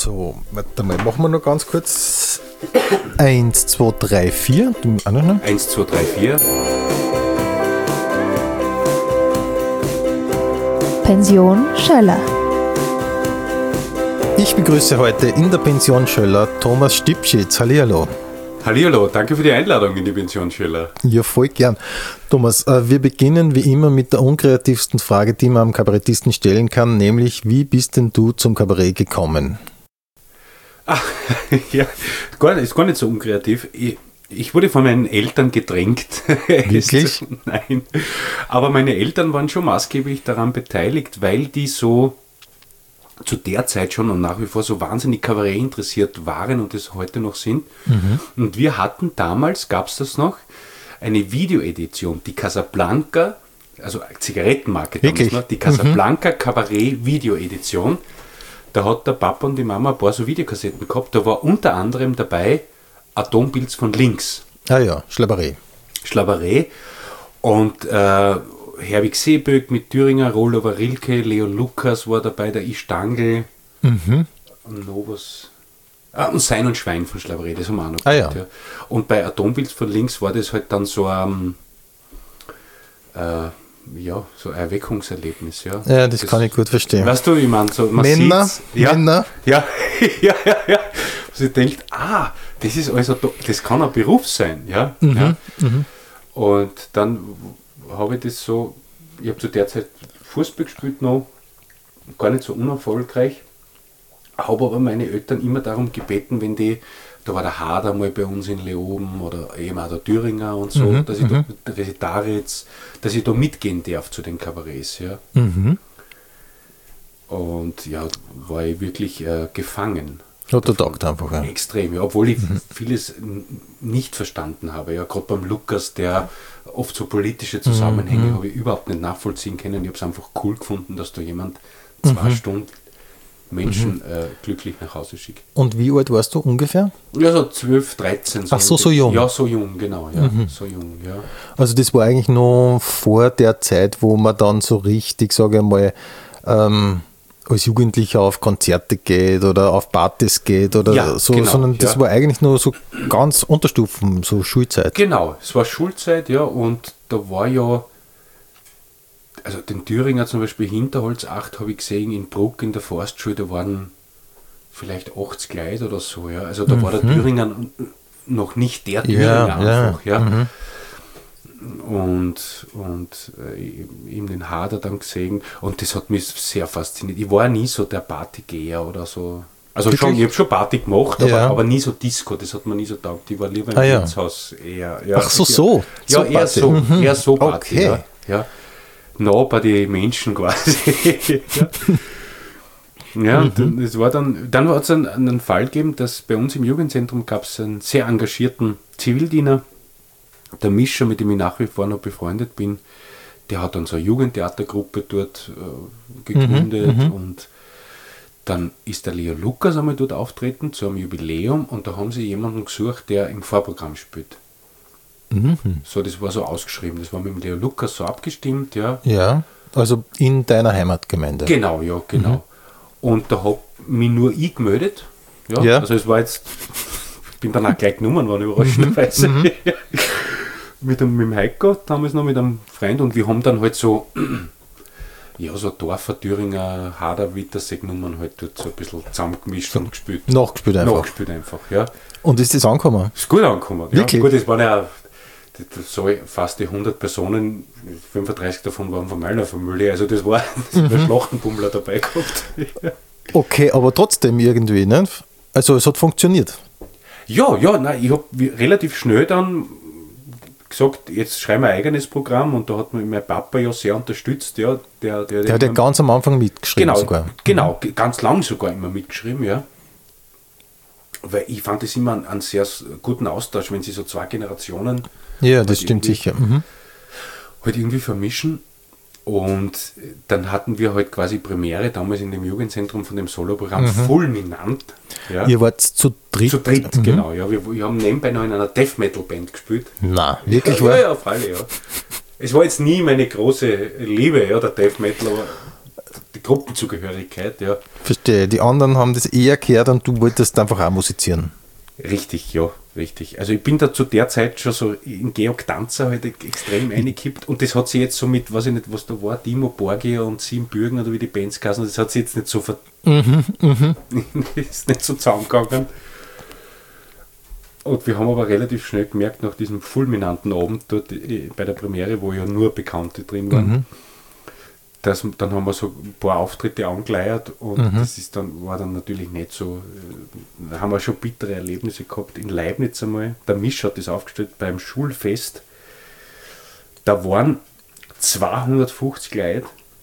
So, warte mal, machen wir noch ganz kurz. 1, 2, 3, 4. 1, 2, 3, 4. Pension Schöller. Ich begrüße heute in der Pension Schöller Thomas Stipschitz. Hallihallo. Hallihallo, danke für die Einladung in die Pension Schöller. Ja, voll gern. Thomas, wir beginnen wie immer mit der unkreativsten Frage, die man einem Kabarettisten stellen kann, nämlich, wie bist denn du zum Kabarett gekommen? Ach, ja, ist gar nicht so unkreativ. Ich wurde von meinen Eltern gedrängt. Wirklich? Nein. Aber meine Eltern waren schon maßgeblich daran beteiligt, weil die so zu der Zeit schon und nach wie vor so wahnsinnig Kabarett interessiert waren und es heute noch sind. Mhm. Und wir hatten damals, gab es das noch, eine Videoedition, die Casablanca, also Zigarettenmarke damals noch, die Casablanca Kabarett Videoedition. Da hat der Papa und die Mama ein paar so Videokassetten gehabt. Da war unter anderem dabei Atompilz von links. Ah ja, Schlaberé. Und Herwig Seeböck mit Thüringer, Rollover Rilke, Leo Lukas war dabei, der Istangl, und Novos. Und Sein und Schwein von Schlaberé, das haben wir auch noch gehabt. Ja. Und bei Atompilz von links war das halt dann so so ein Erweckungserlebnis. Ja, ja das kann ich gut verstehen. Weißt du, ich meine, so, man Männer. Ja. Also ich denke, das ist also, das kann ein Beruf sein. Ja. Und dann habe ich das so, ich habe zu der Zeit Fußball gespielt noch, gar nicht so unerfolgreich, habe aber meine Eltern immer darum gebeten, wenn da war der Hader mal bei uns in Leoben oder eben auch der Thüringer und so, dass ich da dass ich da mitgehen darf zu den Kabarets. Ja. Und ja, war ich wirklich gefangen. Hat der taugt einfach. Ja. Extrem, ja, obwohl ich vieles nicht verstanden habe. Ja, gerade beim Lukas, der oft so politische Zusammenhänge habe ich überhaupt nicht nachvollziehen können. Ich habe es einfach cool gefunden, dass da jemand 2 Stunden Menschen glücklich nach Hause schickt. Und wie alt warst du ungefähr? Ja, so 12, 13. Ach so jung? Ja, so jung, genau. Ja, so jung, ja. Also das war eigentlich noch vor der Zeit, wo man dann so richtig, sage ich mal, als Jugendlicher auf Konzerte geht oder auf Partys geht oder so, genau, sondern das war eigentlich nur so ganz Unterstufen, so Schulzeit. Genau, es war Schulzeit, ja, und da war ja, also den Thüringer zum Beispiel Hinterholz 8 habe ich gesehen, in Bruck in der Forstschule, da waren vielleicht 80 Leute oder so, ja, also da war der Thüringer noch nicht der Thüringer einfach, ja. Und eben den Hader dann gesehen und das hat mich sehr fasziniert. Ich war nie so der Partygeher oder so. Also schon, ich habe schon Party gemacht, aber nie so Disco, das hat mir nie so taugt. Ich war lieber im Wirtshaus eher. Ja, ach so. Ja, eher so Party. Okay. Ja. Nah bei den Menschen quasi. Und das war dann hat es einen Fall gegeben, dass bei uns im Jugendzentrum gab es einen sehr engagierten Zivildiener, der Mischer, mit dem ich nach wie vor noch befreundet bin, der hat dann so eine Jugendtheatergruppe dort gegründet und dann ist der Leo Lukas einmal dort auftreten zu einem Jubiläum und da haben sie jemanden gesucht, der im Vorprogramm spielt. So, das war so ausgeschrieben, das war mit dem Leo Lukas so abgestimmt, ja. Ja, also in deiner Heimatgemeinde. Genau, ja, genau. Und da habe mich nur ich gemeldet, ja. Also es war jetzt, ich bin dann auch gleich genommen worden, überraschenderweise. Mit dem Heiko, damals noch mit einem Freund, und wir haben dann halt so Dorfer, Thüringer, Hader, Wittersee genommen, halt dort so ein bisschen zusammengemischt und gespielt. Nachgespielt einfach, ja. Und ist das angekommen? Ist gut angekommen, ja. Wirklich? Gut, es waren ja so fast die 100 Personen, 35 davon waren von meiner Familie, also das war ein Schlachtenbummler dabei gehabt. Okay, aber trotzdem irgendwie, ne? Also es hat funktioniert. Ja, nein, ich habe relativ schnell dann gesagt, jetzt schreiben wir ein eigenes Programm, und da hat mich mein Papa ja sehr unterstützt. Ja, der hat ja ganz am Anfang mitgeschrieben sogar. Genau, ganz lang sogar immer mitgeschrieben, ja. Weil ich fand das immer einen sehr guten Austausch, wenn sie so 2 Generationen das stimmt sicher. Halt irgendwie vermischen. Und dann hatten wir halt quasi Premiere damals in dem Jugendzentrum von dem Soloprogramm fulminant. Ja. Ihr wart zu dritt? Zu dritt, genau. Ja. Wir haben nebenbei noch in einer Death-Metal-Band gespielt. Na, wirklich? Ja, auf alle, ja. Es war jetzt nie meine große Liebe, ja, der Death-Metal, aber die Gruppenzugehörigkeit, ja. Verstehe. Die anderen haben das eher gehört und du wolltest einfach auch musizieren. Richtig, ja, richtig. Also ich bin da zu der Zeit schon so in Georg Danzer halt extrem reingekippt und das hat sich jetzt so mit, weiß ich nicht, was da war, Timo Borgia und Siebenbürgen oder wie die Bands heißen, das hat sich jetzt nicht so ist nicht so zusammengegangen. Und wir haben aber relativ schnell gemerkt, nach diesem fulminanten Abend dort bei der Premiere, wo ja nur Bekannte drin waren, dann haben wir so ein paar Auftritte angeleiert und das ist war dann natürlich nicht so, da haben wir schon bittere Erlebnisse gehabt. In Leibniz einmal, der Misch hat das aufgestellt beim Schulfest, da waren 250 Leute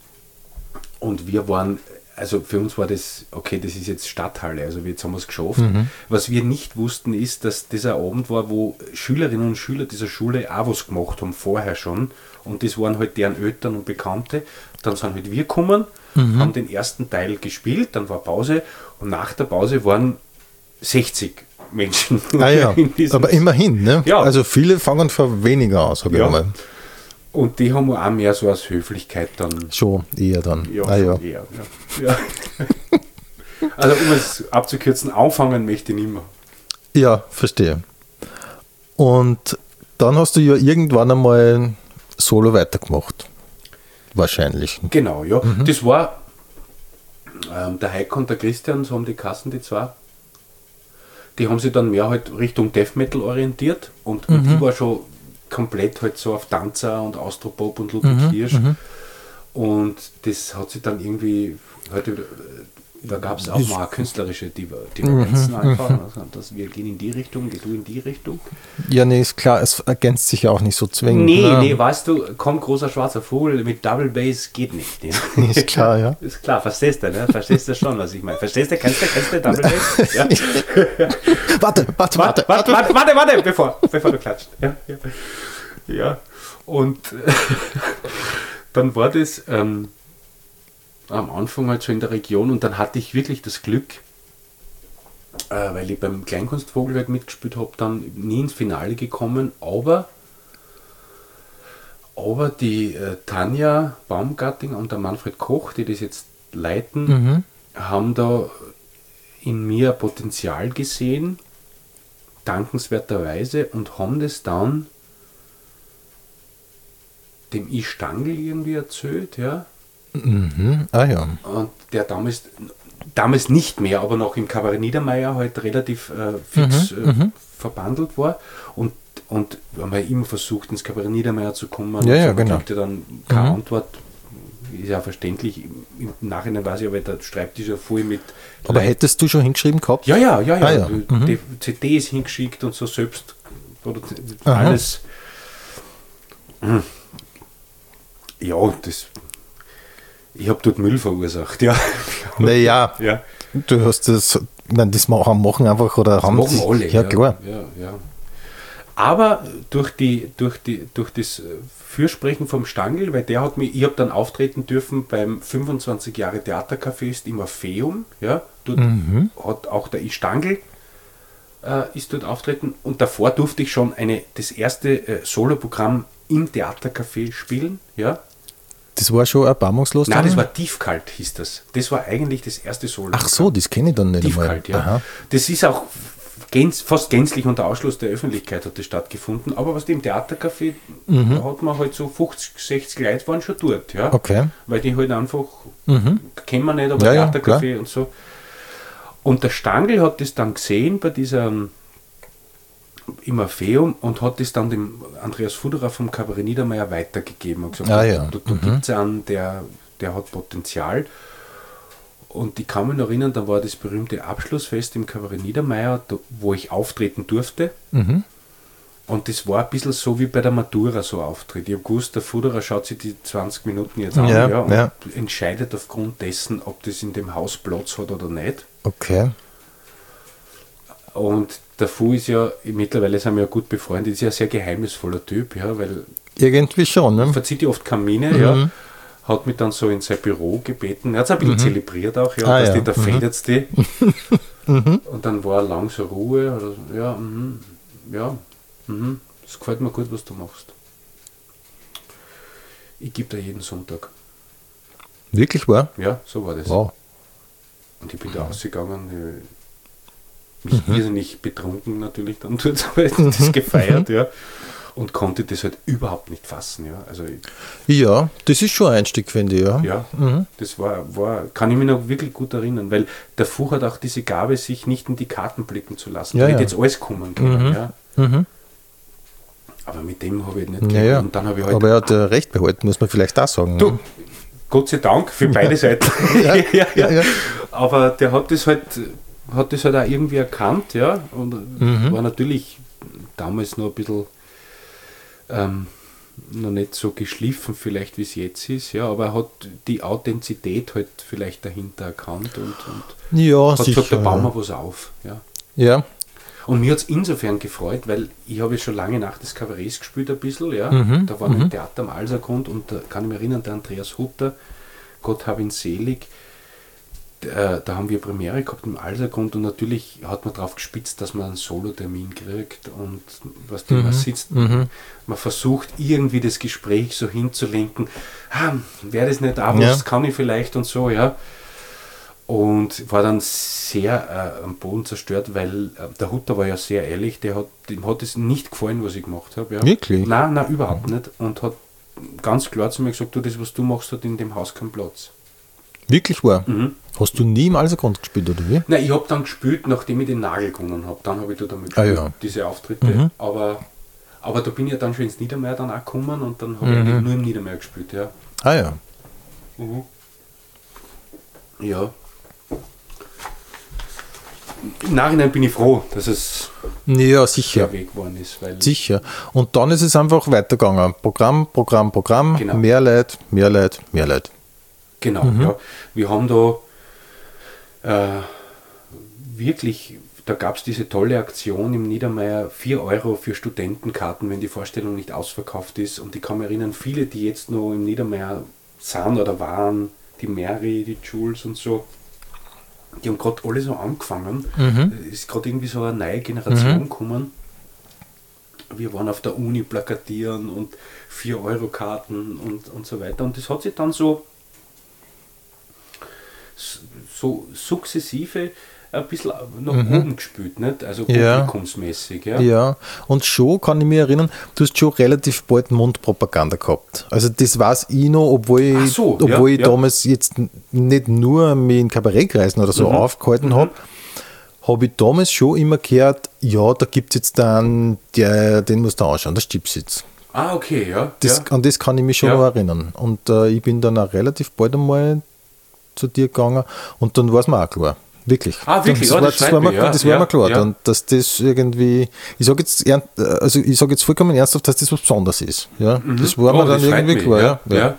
und wir waren, also für uns war das, okay, das ist jetzt Stadthalle, also jetzt haben wir es geschafft. Was wir nicht wussten ist, dass das ein Abend war, wo Schülerinnen und Schüler dieser Schule auch was gemacht haben, vorher schon. Und das waren halt deren Eltern und Bekannte. Dann sind halt wir gekommen, haben den ersten Teil gespielt, dann war Pause und nach der Pause waren 60 Menschen. Ah ja, aber immerhin, ne? Ja. Also viele fangen für weniger an, sag ich mal. Und die haben wir auch mehr so aus Höflichkeit dann. Schon eher dann. Ja, eher. Ja. Also um es abzukürzen, anfangen möchte ich nicht mehr. Ja, verstehe. Und dann hast du ja irgendwann einmal Solo weitergemacht. Wahrscheinlich. Genau, ja. Das war der Heiko und der Christian, so haben die Kassen, die zwei. Die haben sich dann mehr halt Richtung Death Metal orientiert und ich war schon komplett halt so auf Danzer und Austropop und Ludwig Hirsch. Und das hat sich dann irgendwie, halt, da gab es auch mal künstlerische Divergenzen einfach. Also, dass wir gehen in die Richtung, geh du in die Richtung. Ja, nee, ist klar, es ergänzt sich ja auch nicht so zwingend. Nee, weißt du, komm, großer schwarzer Vogel mit Double Bass geht nicht. Ja. Ist klar, ja. Ist klar, verstehst du, ne? Verstehst du schon, was ich meine? Verstehst du, kennst du Double Bass? Ja. Warte, bevor du klatscht. Ja. Und dann war das am Anfang halt so in der Region und dann hatte ich wirklich das Glück, weil ich beim Kleinkunstvogel halt mitgespielt habe, dann nie ins Finale gekommen, aber die Tanja Baumgartinger und der Manfred Koch, die das jetzt leiten, haben da in mir Potenzial gesehen, dankenswerterweise, und haben das dann dem Stangl irgendwie erzählt, ja. Ah ja. Und der damals nicht mehr, aber noch im Kabarett Niedermeyer halt relativ fix verbandelt war. Und wir haben ja immer versucht, ins Kabarett Niedermeyer zu kommen. Ja, und genau. hatte dann keine Antwort. Ist ja verständlich. Im Nachhinein weiß ich, aber der Schreibtisch ja voll mit. Aber hättest du schon hingeschrieben gehabt? Ja. ja. Die CDs hingeschickt und so selbst. Alles. Ja, ich habe dort Müll verursacht, ja. Naja, Ja. du hast das, das machen einfach, oder Das haben machen sie, alle. ja, klar. Ja. Aber durch das Fürsprechen vom Stangl, weil der hat mich, ich habe dann auftreten dürfen beim 25 Jahre Theatercafé im Orpheum, ja. Dort hat auch der Stangl ist dort auftreten und davor durfte ich schon das erste Soloprogramm im Theatercafé spielen, ja. Das war schon erbarmungslos? Nein, dann? das war Tiefkalt, hieß das. Das war eigentlich das erste Solo. Ach so, das kenne ich dann nicht Tiefkalt, einmal. ja. Aha. Das ist auch fast gänzlich unter Ausschluss der Öffentlichkeit hat das stattgefunden. Aber was im Theatercafé, da hat man halt so 50, 60 Leute waren schon dort, ja. Okay. Weil die halt einfach, kennen wir nicht, aber Ja, Theatercafé klar. und so. Und der Stangl hat das dann gesehen bei dieser im Orpheum und hat das dann dem Andreas Fuderer vom Kabarett Niedermeyer weitergegeben und gesagt, da gibt es einen, der hat Potenzial. Und ich kann mich noch erinnern, da war das berühmte Abschlussfest im Kabarett Niedermeyer, wo ich auftreten durfte. Und das war ein bisschen so wie bei der Matura so Auftritt. Ich habe gewusst, der Fuderer schaut sich die 20 Minuten jetzt an und entscheidet aufgrund dessen, ob das in dem Haus Platz hat oder nicht. Okay. Und der Fu ist ja, mittlerweile sind wir ja gut befreundet, ist ja ein sehr geheimnisvoller Typ, ja, weil Irgendwie schon, ne? verzieht ja oft Kamine, ja, hat mich dann so in sein Büro gebeten, er hat es ein bisschen zelebriert auch, ja, da federt es die. Und dann war lang so Ruhe, oder, das gefällt mir gut, was du machst. Ich gebe dir jeden Sonntag. Wirklich wahr? Ja, so war das. Wow. Und ich bin da rausgegangen, mich irrsinnig betrunken natürlich dann dort, aber das gefeiert, ja. Und konnte das halt überhaupt nicht fassen, ja. Also Ja, das ist schon ein Einstieg, finde ich, ja. ja, das war, kann ich mich noch wirklich gut erinnern, weil der Fuch hat auch diese Gabe, sich nicht in die Karten blicken zu lassen. Ja, Da hätte ja. jetzt alles kommen können, ja. Aber mit dem habe ich nicht Ja, ja. Und dann habe ich halt, Aber er hat Recht behalten, muss man vielleicht auch sagen. du, Gott sei Dank für beide Seiten. ja. Aber der hat das halt auch irgendwie erkannt, ja, und war natürlich damals noch ein bisschen noch nicht so geschliffen vielleicht, wie es jetzt ist, ja, aber er hat die Authentizität halt vielleicht dahinter erkannt und Ja, hat sicher. gesagt, da bauen wir was auf, ja. Ja. Und mir hat es insofern gefreut, weil ich habe ja schon lange nach des Kabarets gespielt ein bisschen, ja. Da war ein Theater am Alsergrund und da kann ich mich erinnern, der Andreas Hutter, Gott hab ihn selig, da haben wir Premiere gehabt im Alsergrund und natürlich hat man darauf gespitzt, dass man einen Solo-Termin kriegt und was man sitzt, man versucht irgendwie das Gespräch so hinzulenken, wäre das nicht auch was, kann ich vielleicht und so, ja. Und war dann sehr am Boden zerstört, weil der Hutter war ja sehr ehrlich, dem hat es nicht gefallen, was ich gemacht habe. Ja. Wirklich? Nein, überhaupt nicht. Und hat ganz klar zu mir gesagt, du, das, was du machst, hat in dem Haus keinen Platz. Wirklich wahr? Hast du nie im Alsergrund gespielt, oder wie? Nein, ich habe dann gespielt, nachdem ich den Nagel gewonnen habe. Dann habe ich da damit ja. diese Auftritte. Aber da bin ich ja dann schon ins Niedermeer dann auch gekommen und dann habe ich eigentlich nur im Niedermeer gespielt. Ja. Ah ja. Ja. Im Nachhinein bin ich froh, dass es Ja, sicher. der Weg geworden ist. Weil Sicher. Und dann ist es einfach weitergegangen. Programm, Genau. mehr Leute. Genau, ja. Wir haben da wirklich, da gab es diese tolle Aktion im Niedermeyer, 4 Euro für Studentenkarten, wenn die Vorstellung nicht ausverkauft ist. Und ich kann mich erinnern, viele, die jetzt noch im Niedermeyer sind oder waren, die Mary, die Jules und so, die haben gerade alle so angefangen. Es ist gerade irgendwie so eine neue Generation gekommen. Wir waren auf der Uni plakatieren und 4-Euro-Karten und so weiter. Und das hat sich dann so sukzessive ein bisschen nach oben gespült, nicht? Also publikumsmäßig. Ja. Ja, und schon kann ich mich erinnern, du hast schon relativ bald Mundpropaganda gehabt. Also das weiß ich noch, obwohl ich damals jetzt nicht nur mich in Kabarettkreisen oder so aufgehalten habe ich damals schon immer gehört, ja, da gibt es jetzt dann, den musst du anschauen, das Chips jetzt. Ah, okay, ja. An das kann ich mich schon noch erinnern. Und ich bin dann auch relativ bald einmal zu dir gegangen und dann war es mir auch klar. Wirklich. Ah, wirklich? Das war mir klar. Dann, dass das irgendwie, ich sage jetzt vollkommen ernsthaft, dass das was Besonderes ist. Ja? Das war mir dann irgendwie klar. Ja.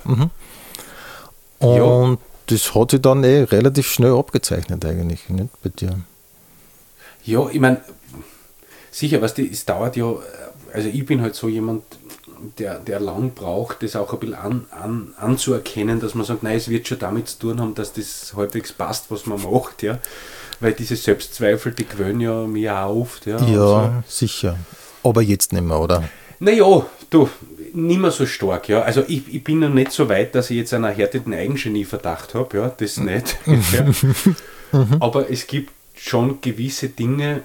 Und das hat sich dann relativ schnell abgezeichnet eigentlich, nicht bei dir. Ja, ich meine, sicher, es dauert ja, also ich bin halt so jemand, der lang braucht, das auch ein bisschen anzuerkennen, dass man sagt, nein, es wird schon damit zu tun haben, dass das halbwegs passt, was man macht, ja. Weil diese Selbstzweifel, die gewöhnen ja mich auch oft. Ja, so. Sicher. Aber jetzt nicht mehr, oder? Naja, du, nicht mehr so stark, ja. Also ich bin noch nicht so weit, dass ich jetzt einen erhärteten Eigengenieverdacht habe, ja, das nicht. Ja. Aber es gibt schon gewisse Dinge,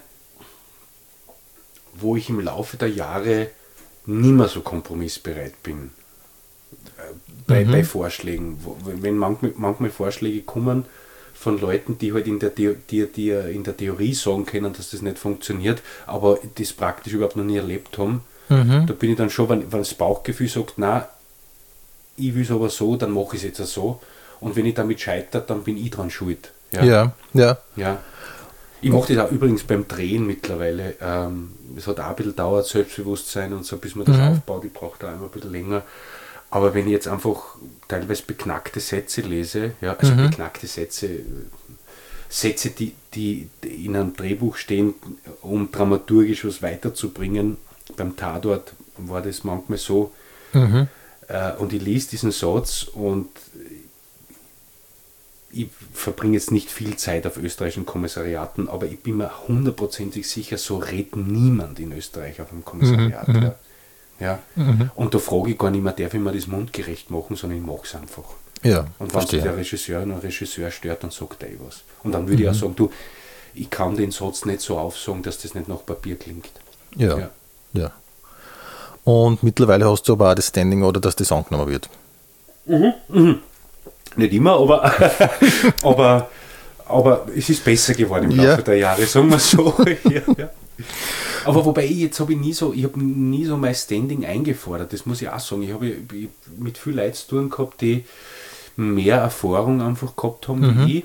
wo ich im Laufe der Jahre nicht mehr so kompromissbereit bin bei Vorschlägen. Wenn manchmal Vorschläge kommen von Leuten, die halt in der Theorie sagen können, dass das nicht funktioniert, aber das praktisch überhaupt noch nie erlebt haben, da bin ich dann schon, wenn das Bauchgefühl sagt, nein, ich will es aber so, dann mache ich es jetzt auch so. Und wenn ich damit scheitere, dann bin ich dran schuld. Ja. Ich mache das auch übrigens beim Drehen mittlerweile. Es hat auch ein bisschen dauert, Selbstbewusstsein und so, bis man das aufbaut. Ich brauche da immer ein bisschen länger. Aber wenn ich jetzt einfach teilweise beknackte Sätze lese, beknackte Sätze, die in einem Drehbuch stehen, um dramaturgisch was weiterzubringen, beim Tatort war das manchmal so. Und ich lese diesen Satz und ich verbringe jetzt nicht viel Zeit auf österreichischen Kommissariaten, aber ich bin mir 100% sicher, so redet niemand in Österreich auf einem Kommissariat. Und da frage ich gar nicht mehr, darf ich mir das mundgerecht machen, sondern ich mache es einfach. Ja, und wenn sich der Regisseur stört, dann sagt er was. Und dann würde ich auch sagen, du, ich kann den Satz nicht so aufsagen, dass das nicht nach Papier klingt. Ja. Und mittlerweile hast du aber auch das Standing, oder dass das angenommen wird. Nicht immer, aber es ist besser geworden im Laufe der Jahre, sagen wir so. Aber wobei ich habe nie so mein Standing eingefordert, das muss ich auch sagen. Ich habe mit vielen Leuten zu tun gehabt, die mehr Erfahrung einfach gehabt haben wie ich,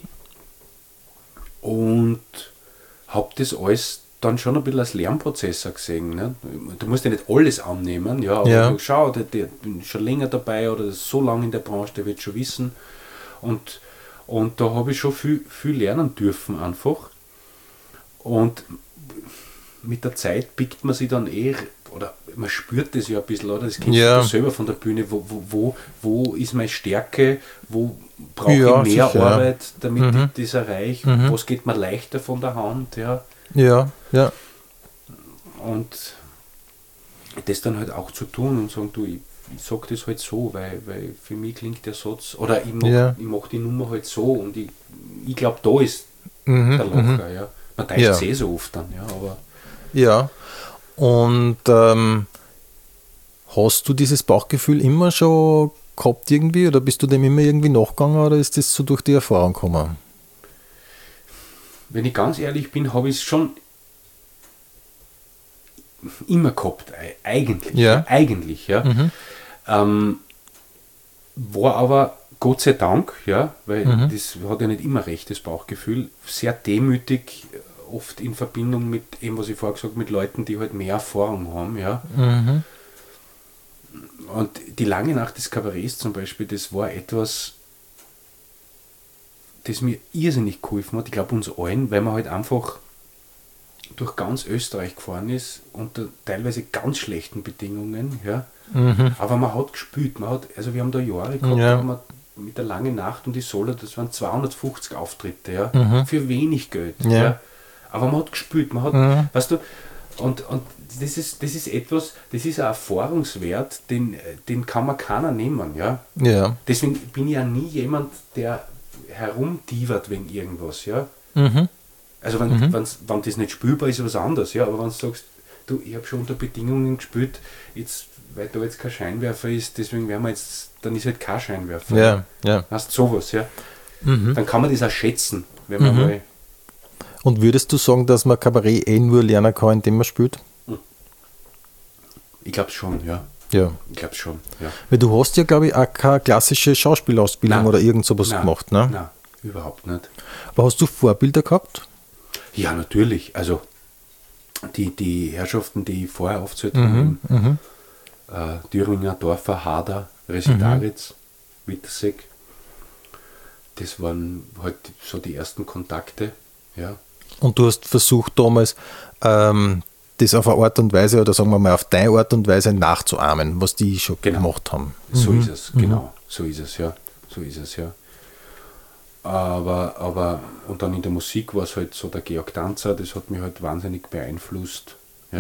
und habe das alles dann schon ein bisschen als Lernprozess gesehen. Ne? Du musst ja nicht alles annehmen, aber schau, der bin schon länger dabei oder so lange in der Branche, der wird schon wissen. Und da habe ich schon viel lernen dürfen einfach. Und mit der Zeit pickt man sich dann oder man spürt das ja ein bisschen, oder? Das kennst du selber von der Bühne, wo ist meine Stärke, wo brauche ich mehr Arbeit, damit ich das erreiche, was geht mir leichter von der Hand, Ja. Und das dann halt auch zu tun und sagen, du, ich sage das halt so, weil für mich klingt der Satz, oder ich mach die Nummer halt so, und ich glaube, da ist der Locher, Man teilt es so oft dann, aber... Ja, und hast du dieses Bauchgefühl immer schon gehabt irgendwie, oder bist du dem immer irgendwie nachgegangen, oder ist das so durch die Erfahrung gekommen? Wenn ich ganz ehrlich bin, habe ich es schon immer gehabt, eigentlich. War aber Gott sei Dank, weil das hat ja nicht immer recht, das Bauchgefühl, sehr demütig, oft in Verbindung mit dem, was ich vorher gesagt habe, mit Leuten, die halt mehr Erfahrung haben, Und die lange Nacht des Kabarets zum Beispiel, das war etwas, das mir irrsinnig geholfen hat, ich glaube uns allen, weil man halt einfach durch ganz Österreich gefahren ist, unter teilweise ganz schlechten Bedingungen, aber man hat gespielt, also wir haben da Jahre gehabt, da haben wir mit der langen Nacht und die Solo, das waren 250 Auftritte, für wenig Geld, aber man hat gespielt, weißt du, und das ist etwas, das ist ein Erfahrungswert, den kann man keiner nehmen, Deswegen bin ich ja nie jemand, der herumtivert wegen irgendwas, Also wenn das nicht spürbar ist, was anderes, aber wenn du sagst, du, ich habe schon unter Bedingungen gespielt, jetzt, weil da jetzt kein Scheinwerfer ist, deswegen dann ist halt kein Scheinwerfer. Hast sowas, Dann kann man das auch schätzen, wenn man mal... Und würdest du sagen, dass man Kabarett nur lernen kann, indem man spielt? Ich glaube schon, Ja. Ich glaube schon, Weil du hast ja, glaube ich, auch keine klassische Schauspielausbildung oder irgend sowas gemacht, ne? Nein, überhaupt nicht. Aber hast du Vorbilder gehabt? Ja, natürlich. Also die Herrschaften, die ich vorher aufgezählt habe, Thüringer, Dorfer, Hader, Resitaritz, Wittersek, das waren halt so die ersten Kontakte, Und du hast versucht damals, das auf eine Art und Weise, oder sagen wir mal auf deine Art und Weise nachzuahmen, was die schon gemacht haben. So ist es, genau. So ist es, ja. Aber und dann in der Musik war es halt so der Georg Danzer, das hat mich halt wahnsinnig beeinflusst.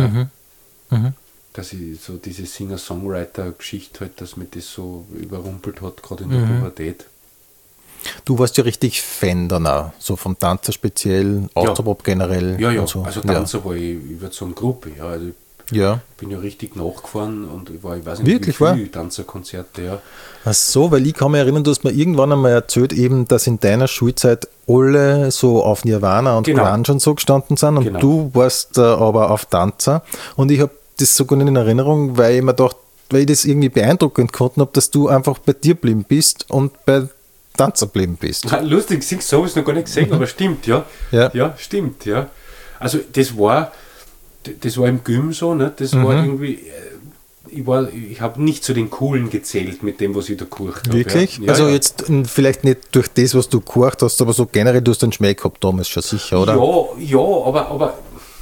Dass ich so diese Singer-Songwriter-Geschichte halt, dass mich das so überrumpelt hat, gerade in der Pubertät. Du warst ja richtig Fan dann auch, so vom Tanzer speziell, Autopop generell. Und so. Also Tanzer war ich über so eine Gruppe, also ich bin ja richtig nachgefahren und ich weiß nicht, wirklich, wie viele Tanzerkonzerte, Ach so, weil ich kann mich erinnern, du hast mir irgendwann einmal erzählt, eben, dass in deiner Schulzeit alle so auf Nirvana und Grunge und so gestanden sind, und du warst aber auf Tanzer, und ich habe das sogar nicht in Erinnerung, weil ich mir dachte, weil ich das irgendwie beeindruckend gefunden habe, dass du einfach bei dir geblieben bist und bei Tanzer geblieben bist. Lustig, siehst du, so ist noch gar nicht gesehen, aber stimmt, stimmt, Also das war im Gym so, ne? Das war irgendwie, ich habe nicht zu den Coolen gezählt mit dem, was ich da gehört habe. Wirklich? Also jetzt vielleicht nicht durch das, was du gehört hast, aber so generell, du hast einen Schmäh gehabt damals schon sicher, oder? Aber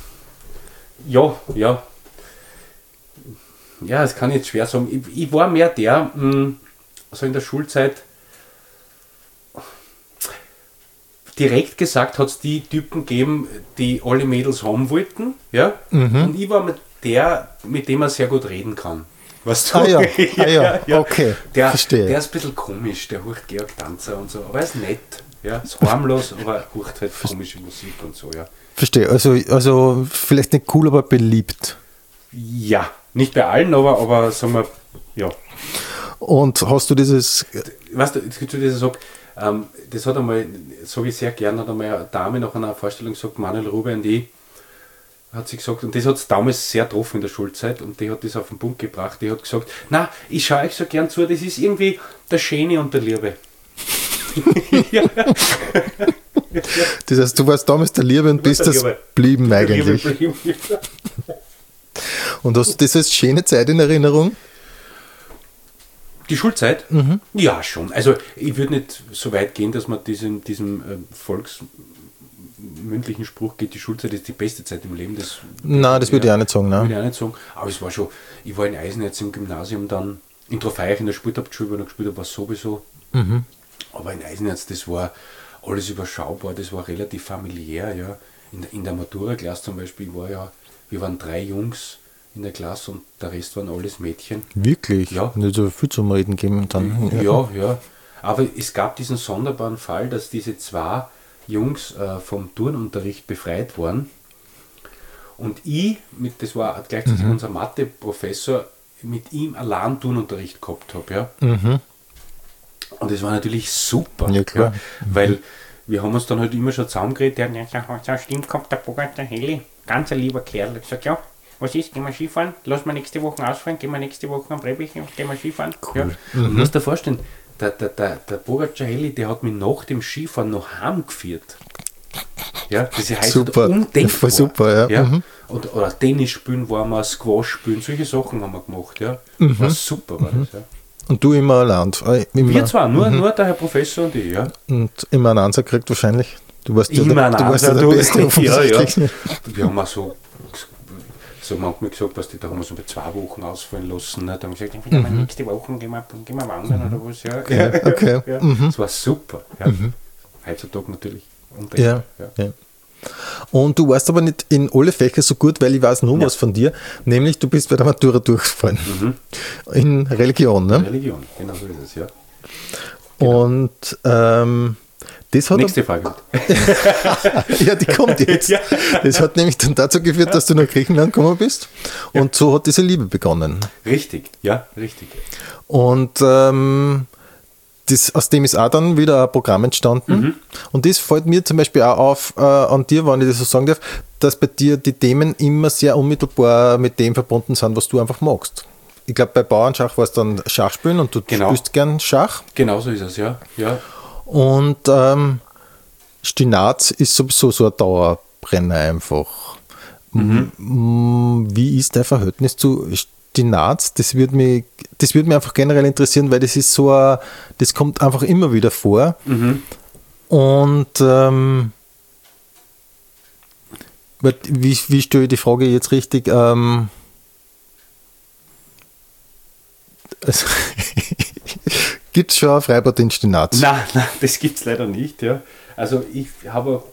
das kann ich jetzt schwer sagen. Ich war mehr der, also in der Schulzeit, direkt gesagt hat es die Typen gegeben, die alle Mädels haben wollten, und ich war mit dem man sehr gut reden kann. Was du? Okay, verstehe. Der ist ein bisschen komisch, der hört Georg Danzer und so, aber er ist nett. Ja, ist harmlos, aber hört halt komische Musik und so, ja. Verstehe, also vielleicht nicht cool, aber beliebt. Ja, nicht bei allen, aber sagen wir, ja. Und hast du dieses... Weißt du, das sag, das hat einmal, sage ich sehr gern, hat einmal eine Dame nach einer Vorstellung gesagt, Manuel Rube und ich, hat sie gesagt, und das hat es damals sehr getroffen in der Schulzeit, und die hat das auf den Punkt gebracht, die hat gesagt, na, ich schaue euch so gern zu, das ist irgendwie der Schöne und der Liebe. Ja. Das heißt, du warst damals der Liebe und bist das blieben eigentlich. Und hast du das als schöne Zeit in Erinnerung? Die Schulzeit? Mhm. Ja, schon. Also ich würde nicht so weit gehen, dass man diesem volksmündlichen Spruch geht, die Schulzeit ist die beste Zeit im Leben. Nein, das würde ich auch nicht sagen. Würde ich auch nicht sagen. Aber es war schon, ich war in Eisenetz im Gymnasium, dann in Trofeich in der Sportabschule, wo ich noch gespielt habe, war es sowieso. Mhm. Aber in Eisenetz, das war alles überschaubar, das war relativ familiär. Ja. In der Matura-Klasse zum Beispiel wir waren 3 Jungs in der Klasse und der Rest waren alles Mädchen. Wirklich? Ja. Nicht so viel zum Reden geben dann. Ja. Aber es gab diesen sonderbaren Fall, dass diese 2 Jungs vom Turnunterricht befreit waren. Und das war gleichzeitig unser Mathe-Professor, mit ihm allein Turnunterricht gehabt habe. Ja. Mhm. Und das war natürlich super. Ja, klar. Ja, weil wir haben uns dann halt immer schon zusammengeredet. Der hat so stimmt, kommt der Bogart, der Heli, ganz ein lieber Kerl. Ich sag, ja, was ist, gehen wir Skifahren? Lass mal nächste Woche ausfahren, gehen wir nächste Woche am Brebbich und gehen wir Skifahren. Cool. Ja. Und du musst dir vorstellen, der Bogart Heli, der hat mich nach dem Skifahren noch heimgeführt. Ja, das heißt super. Undenkbar. Voll super, ja. Mhm. Oder Tennis spielen waren wir, Squash spielen, solche Sachen haben wir gemacht. Ja. War super, war das. Ja. Und du immer allein? Wir zwar, nur der Herr Professor und ich, ja. Und immer einen Ansatz gekriegt wahrscheinlich? Du warst immer ja der Beste offensichtlich. Ja. Wir haben auch so manchmal gesagt, was die da haben wir so bei 2 Wochen ausfallen lassen. Ne? Da haben wir gesagt, nächste Woche gehen wir wandern oder was. Ja. Okay. Ja. Das war super. Ja. Heutzutage natürlich undenkbar. Ja. Und du warst aber nicht in alle Fächer so gut, weil ich weiß noch was von dir, nämlich du bist bei der Matura durchgefallen. In Religion, ne? Religion, genau so ist es, ja. Genau. Und das hat... Nächste Frage. Ja, die kommt jetzt. Ja. Das hat nämlich dann dazu geführt, dass du nach Griechenland gekommen bist. Und so hat diese Liebe begonnen. Richtig, ja, richtig. Und aus dem ist auch dann wieder ein Programm entstanden. Und das fällt mir zum Beispiel auch auf an dir, wenn ich das so sagen darf, dass bei dir die Themen immer sehr unmittelbar mit dem verbunden sind, was du einfach magst. Ich glaube, bei Bauernschach war es dann Schachspielen und du spielst gern Schach. Genau so ist es, ja. Und Stinaz ist sowieso so ein Dauerbrenner einfach. Wie ist dein Verhältnis zu Stinaz? Das würde mich einfach generell interessieren, weil das ist so das kommt einfach immer wieder vor. Und wie stelle ich die Frage jetzt richtig? Gibt es schon ein Freibad in Stinaz? Nein, das gibt es leider nicht. Ja. Also ich habe,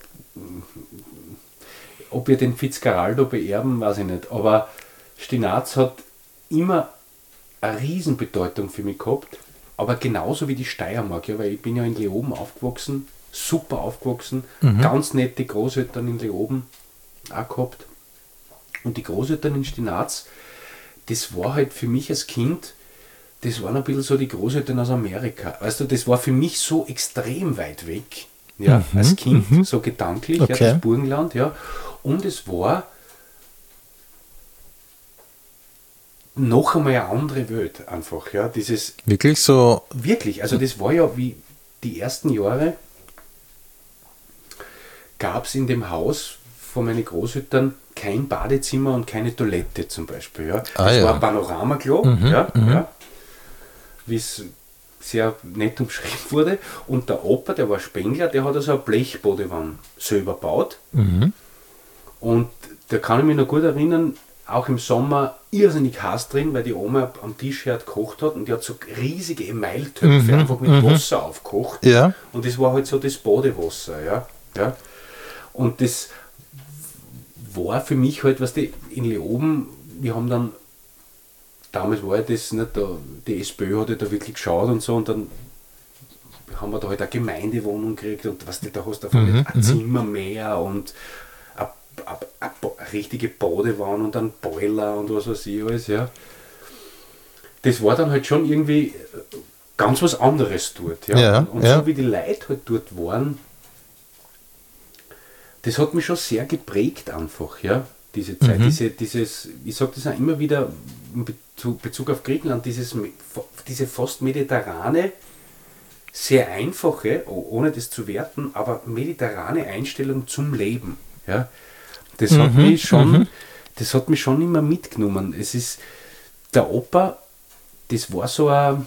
ob wir den Fitzcarraldo beerben, weiß ich nicht, aber Stinaz hat immer eine Riesenbedeutung für mich gehabt, aber genauso wie die Steiermark, ja, weil ich bin ja in Leoben aufgewachsen, super aufgewachsen, ganz nette Großeltern in Leoben auch gehabt. Und die Großeltern in Stinaz, das war halt für mich als Kind, das waren ein bisschen so die Großeltern aus Amerika. Weißt du, das war für mich so extrem weit weg, ja, als Kind, so gedanklich, okay. Ja, das Burgenland, ja. Und es war noch einmal eine andere Welt einfach, ja. Dieses wirklich so? Wirklich, also das war ja wie die ersten Jahre, gab es in dem Haus von meinen Großeltern kein Badezimmer und keine Toilette zum Beispiel, ja. Das war ein Panoramaklo, ja. Wie es sehr nett umschrieben wurde. Und der Opa, der war Spengler, der hat also eine Blechbadewanne selber gebaut. Und da kann ich mich noch gut erinnern, auch im Sommer irrsinnig heiß drin, weil die Oma am Tisch her gekocht hat und die hat so riesige Emailtöpfe einfach mit Wasser aufgekocht. Ja. Und das war halt so das Badewasser. Ja. Und das war für mich halt, in Leoben, wir haben dann damals war ja das nicht, die SPÖ hat ja da wirklich geschaut und so, und dann haben wir da halt eine Gemeindewohnung gekriegt und was du da hast, davon ein Zimmer mehr und eine richtige Badewanne und ein Boiler und was weiß ich alles, ja. Das war dann halt schon irgendwie ganz was anderes dort, ja. Und so wie die Leute halt dort waren, das hat mich schon sehr geprägt einfach, ja, diese Zeit, ich sage das auch immer wieder in Bezug auf Griechenland, diese fast mediterrane, sehr einfache, ohne das zu werten, aber mediterrane Einstellung zum Leben, ja. Das hat mich schon immer mitgenommen. Es ist, der Opa, das war so ein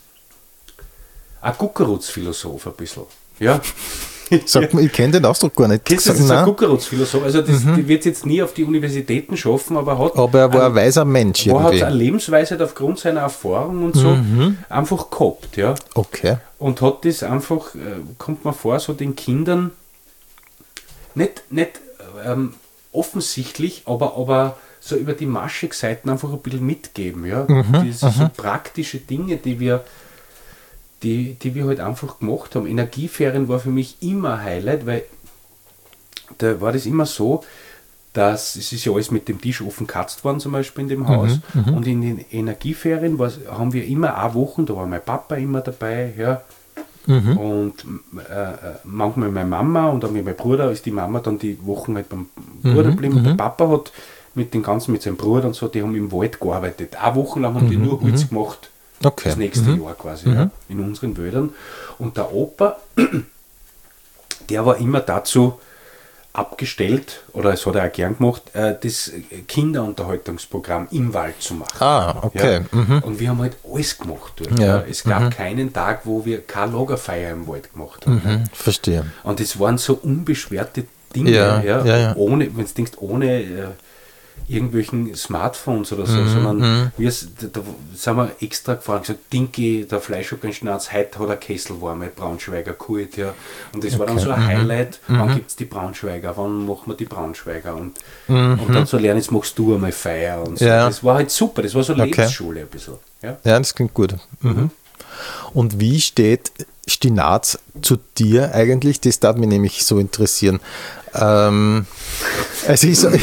Kuckerutz-Philosoph ein bisschen, ja. Sag mal, ich kenne den Ausdruck gar nicht. Das ist ein Kuckerutz-Philosoph. Also die wird es jetzt nie auf die Universitäten schaffen, aber er war ein weiser Mensch irgendwie. Er hat eine Lebensweise aufgrund seiner Erfahrung und so einfach gehabt, ja. Okay. Und hat das einfach, kommt man vor, so den Kindern nicht offensichtlich, aber so über die Maschig-Seiten einfach ein bisschen mitgeben, ja. Diese so praktische Dinge, die wir halt einfach gemacht haben. Energieferien war für mich immer ein Highlight, weil da war das immer so, dass es ist ja alles mit dem Tisch offen gekatzt worden, zum Beispiel in dem Haus. Und in den Energieferien haben wir immer eine Woche, da war mein Papa immer dabei, ja. Und manchmal meine Mama und dann mit meinem Bruder ist die Mama dann die Wochen halt beim Bruder geblieben. Und der Papa hat mit seinem Bruder und so, die haben im Wald gearbeitet. Eine Woche lang haben die nur Holz gemacht. Okay. Das nächste Jahr quasi, ja, in unseren Wäldern. Und der Opa, der war immer dazu abgestellt, oder es hat er auch gern gemacht, das Kinderunterhaltungsprogramm im Wald zu machen. Ah, okay. Ja. Und wir haben halt alles gemacht dort. Ja. Ja. Es gab keinen Tag, wo wir keine Lagerfeuer im Wald gemacht haben. Verstehe. Und es waren so unbeschwerte Dinge, ohne, wenn du denkst, ohne irgendwelchen Smartphones oder so, sondern da sind wir extra gefahren, gesagt, Dinki, der Fleischhocker-Schnatz, heute hat er Kessel warm mit Braunschweiger geholt, ja. Und das war dann so ein Highlight, wann gibt es die Braunschweiger, wann machen wir die Braunschweiger und dann so lernen, jetzt machst du einmal Feier und so. Ja. Das war halt super, das war so Lebensschule ein bisschen. Ja, das klingt gut. Und wie steht Stinaz zu dir eigentlich? Das darf mich nämlich so interessieren. Also ich sage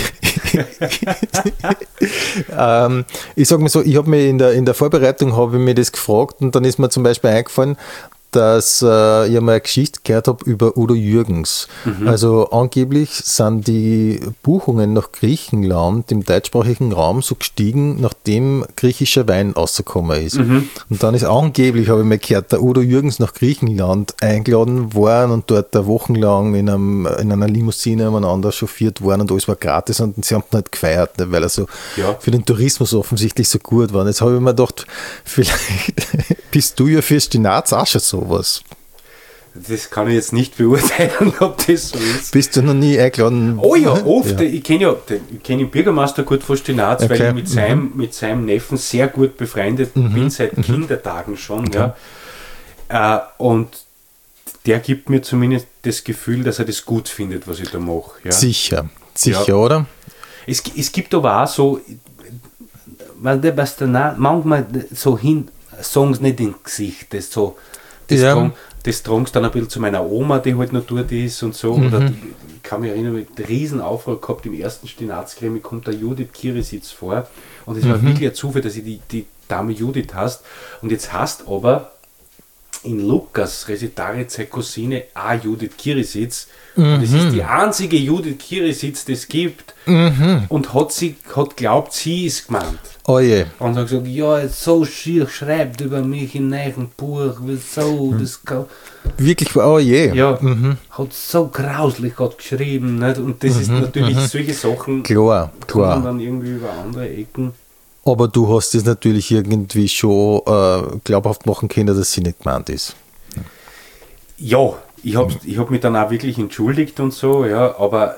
mal so, ich habe mir in der Vorbereitung habe ich mir das gefragt und dann ist mir zum Beispiel eingefallen, dass ich mal eine Geschichte gehört habe über Udo Jürgens. Also angeblich sind die Buchungen nach Griechenland im deutschsprachigen Raum so gestiegen, nachdem griechischer Wein rausgekommen ist. Und dann ist angeblich, habe ich mal gehört, der Udo Jürgens nach Griechenland eingeladen worden und dort wochenlang in einer Limousine umeinander chauffiert worden und alles war gratis und sie haben ihn halt gefeiert, ne, weil er so für den Tourismus offensichtlich so gut war. Und jetzt habe ich mir gedacht, vielleicht bist du ja für Stinaz auch schon sowas. Das kann ich jetzt nicht beurteilen, ob das so ist. Bist du noch nie eingeladen? Oh ja, oft. Ja. Ich kenne den Bürgermeister gut von Stinaz, weil ich mit seinem Neffen sehr gut befreundet bin, seit Kindertagen schon. Ja. Und der gibt mir zumindest das Gefühl, dass er das gut findet, was ich da mache. Ja. Sicher, oder? Es gibt aber auch so, was danach manchmal so sagen sie nicht ins Gesicht, das tragst dann ein bisschen zu meiner Oma, die halt noch dort ist und so. Oder ich kann mich erinnern, ich habe einen riesen Auftrag gehabt im ersten Stinaz-Krimi, kommt der Judith Kirisitz vor. Und es war wirklich ein Zufall, dass ich die Dame Judith hast. Und jetzt hast aber in Lukas Resitare seine Cousine auch Judith Kirisitz. Und es ist die einzige Judith Kirisitz, die es gibt. Und hat glaubt, sie ist gemeint. Oh je. Und hat gesagt, ja, so schier schreibt über mich in einem Buch, wieso, das wirklich, oh je. Ja, hat so grauslich geschrieben, nicht? Und das ist natürlich, solche Sachen klar. kommen dann irgendwie über andere Ecken. Aber du hast es natürlich irgendwie schon glaubhaft machen können, dass sie nicht gemeint ist. Ja, ich hab mich dann auch wirklich entschuldigt und so, ja, aber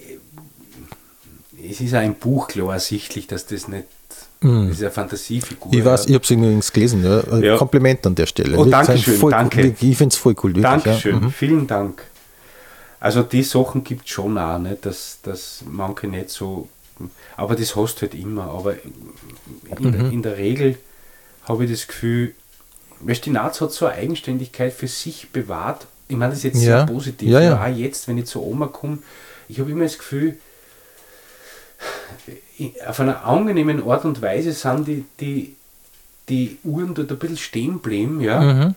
es ist auch im Buch klar ersichtlich, dass das nicht, das ist eine Fantasiefigur. Ich weiß, ich habe es übrigens gelesen, ja. Kompliment an der Stelle. Oh, Dankeschön, danke. Ich finde es voll cool. Wirklich, Dankeschön, vielen Dank. Also die Sachen gibt es schon auch, nicht, dass manche nicht so aber das hast du halt immer. Aber in der Regel habe ich das Gefühl, weil Stinaz hat so eine Eigenständigkeit für sich bewahrt. Ich meine, das ist jetzt sehr positiv. Ja. Auch jetzt, wenn ich zur Oma komme, ich habe immer das Gefühl, auf einer angenehmen Art und Weise sind die Uhren dort ein bisschen stehen geblieben, ja.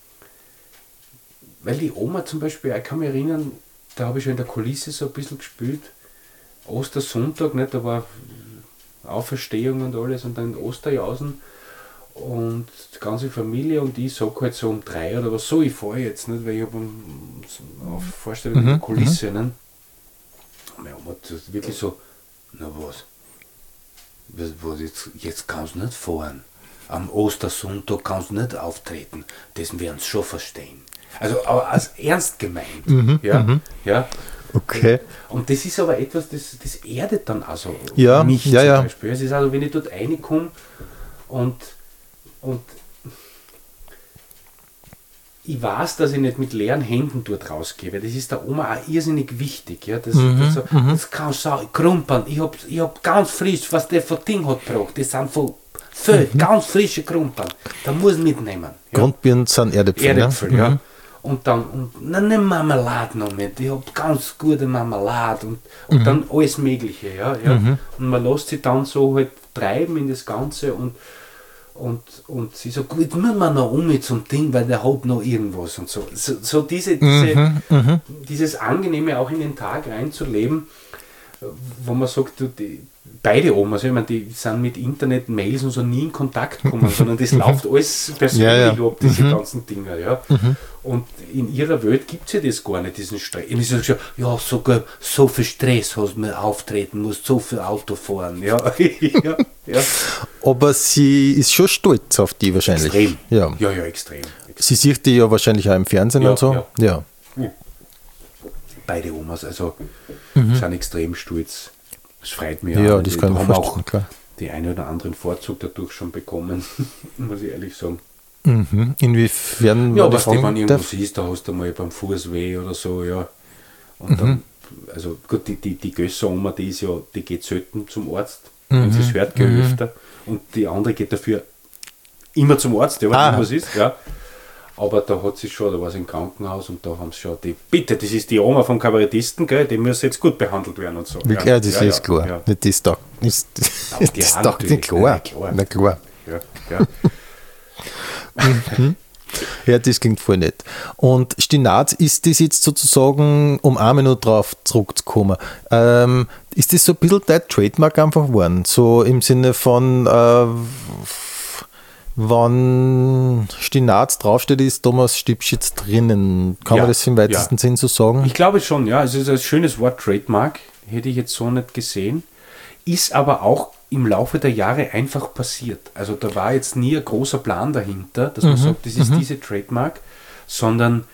Weil die Oma zum Beispiel, ich kann mich erinnern, da habe ich schon in der Kulisse so ein bisschen gespielt, Ostersonntag, nicht, da war Auferstehung und alles und dann Osterjausen und die ganze Familie und ich sage halt so um 3 oder was so, ich fahre jetzt nicht, weil ich habe eine Vorstellung in der Kulisse. Ne? Meine Oma hat wirklich so, na was jetzt kannst du nicht fahren. Am Ostersonntag kannst du nicht auftreten. Das werden sie schon verstehen. Also aber als ernst gemeint. Ja. Okay. Und das ist aber etwas, das erdet dann also mich zum Beispiel. Es ist also, wenn ich dort reinkomme und ich weiß, dass ich nicht mit leeren Händen dort rausgehe, weil das ist der Oma auch irrsinnig wichtig. Ja? Das kannst du krumpern. Ich hab ganz frisch, was der für Ding hat gebracht. Das sind von ganz frische Krumpern. Da muss ich mitnehmen. Ja? Grundbirnen sind Erdäpfel. Erdäpfel, ja. Und dann, eine Marmelade noch mit. Ich habe ganz gute Marmelade und dann alles Mögliche. Ja. Und man lässt sich dann so halt treiben in das Ganze und sie so, gut, jetzt müssen wir noch mit zum Ding, weil der hat noch irgendwas und so. So dieses Angenehme auch in den Tag reinzuleben, wo man sagt, beide Omas, ich meine, die sind mit Internet, Mails und so nie in Kontakt gekommen, sondern das läuft alles persönlich ab, diese ganzen Dinger. Ja. Und in ihrer Welt gibt es ja das gar nicht, diesen Stress. Und ich sage schon, ja, sogar so viel Stress hast du mir auftreten musst, so viel Auto fahren. Ja. Aber sie ist schon stolz auf die wahrscheinlich. Extrem. Ja, extrem. Sie sieht die ja wahrscheinlich auch im Fernsehen und so. Ja. Beide Omas, also sind extrem stolz. Das freut mich auch. Ja, das kann man auch klar. Die einen oder anderen Vorzug dadurch schon bekommen, muss ich ehrlich sagen. Inwiefern? Ja, was du, wenn irgendwo siehst, da hast du mal beim Fuß weh oder so, ja. Und dann, also gut, die Gösser-Oma, die geht selten zum Arzt, wenn sie es hört, öfter. Und die andere geht dafür immer zum Arzt, ja, wenn was ist, ja. Aber da hat sie schon, da war sie im Krankenhaus und da haben sie schon bitte, das ist die Oma vom Kabarettisten, gell, die muss jetzt gut behandelt werden und so. Ja, das ist klar. Ja. Das ist doch nicht klar. Na klar. Ja. Ja, das klingt voll nett. Und Stinaz, ist das jetzt sozusagen, um eine Minute drauf zurückzukommen, ist das so ein bisschen dein Trademark einfach geworden? So im Sinne von, wenn Stinaz draufsteht, ist Thomas Stipschitz drinnen. Kann man das im weitesten Sinn so sagen? Ich glaube schon, ja. Es ist ein schönes Wort, Trademark. Hätte ich jetzt so nicht gesehen. Ist aber auch im Laufe der Jahre einfach passiert. Also da war jetzt nie ein großer Plan dahinter, dass man sagt, das ist diese Trademark, sondern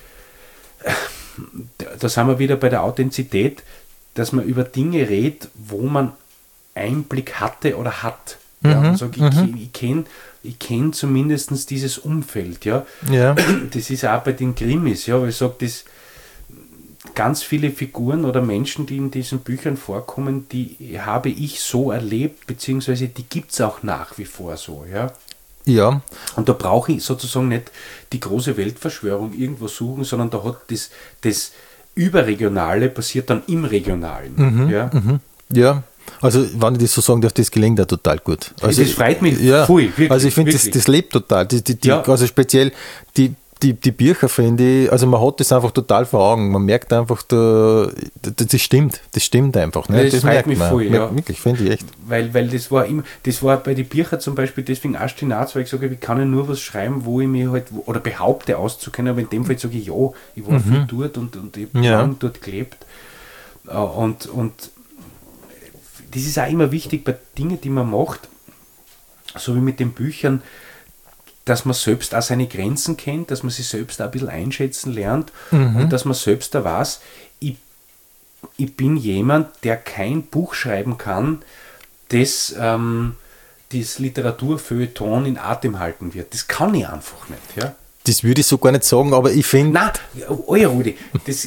da sind wir wieder bei der Authentizität, dass man über Dinge redet, wo man Einblick hatte oder hat. Ja, und sag, ich kenn zumindest dieses Umfeld. Ja. Das ist auch bei den Krimis, ja, weil ich sage, ganz viele Figuren oder Menschen, die in diesen Büchern vorkommen, die habe ich so erlebt, beziehungsweise die gibt es auch nach wie vor so. Ja. Und da brauche ich sozusagen nicht die große Weltverschwörung irgendwo suchen, sondern da hat das Überregionale passiert dann im Regionalen. Ja. Also, wenn ich das so sagen darf, das gelingt ja total gut. Also, das freut mich voll, wirklich. Also, ich finde, das lebt total. Also, speziell die Bücher, finde ich, also man hat das einfach total vor Augen. Man merkt einfach, das stimmt einfach. Ne? Das freut mich voll, ja. Wirklich, finde ich echt. Weil das war bei den Büchern zum Beispiel deswegen auch Stinaz, weil ich sage, ich kann ja nur was schreiben, wo ich mich halt, oder behaupte auszukennen, aber in dem Fall sage ich, ja, ich war viel dort und ich habe lange dort gelebt. Und das ist auch immer wichtig bei Dingen, die man macht, so wie mit den Büchern, dass man selbst auch seine Grenzen kennt, dass man sich selbst auch ein bisschen einschätzen lernt und dass man selbst da weiß, ich bin jemand, der kein Buch schreiben kann, das Literaturfeuilleton in Atem halten wird. Das kann ich einfach nicht. Ja? Das würde ich so gar nicht sagen, aber ich finde... Nein, Rudi,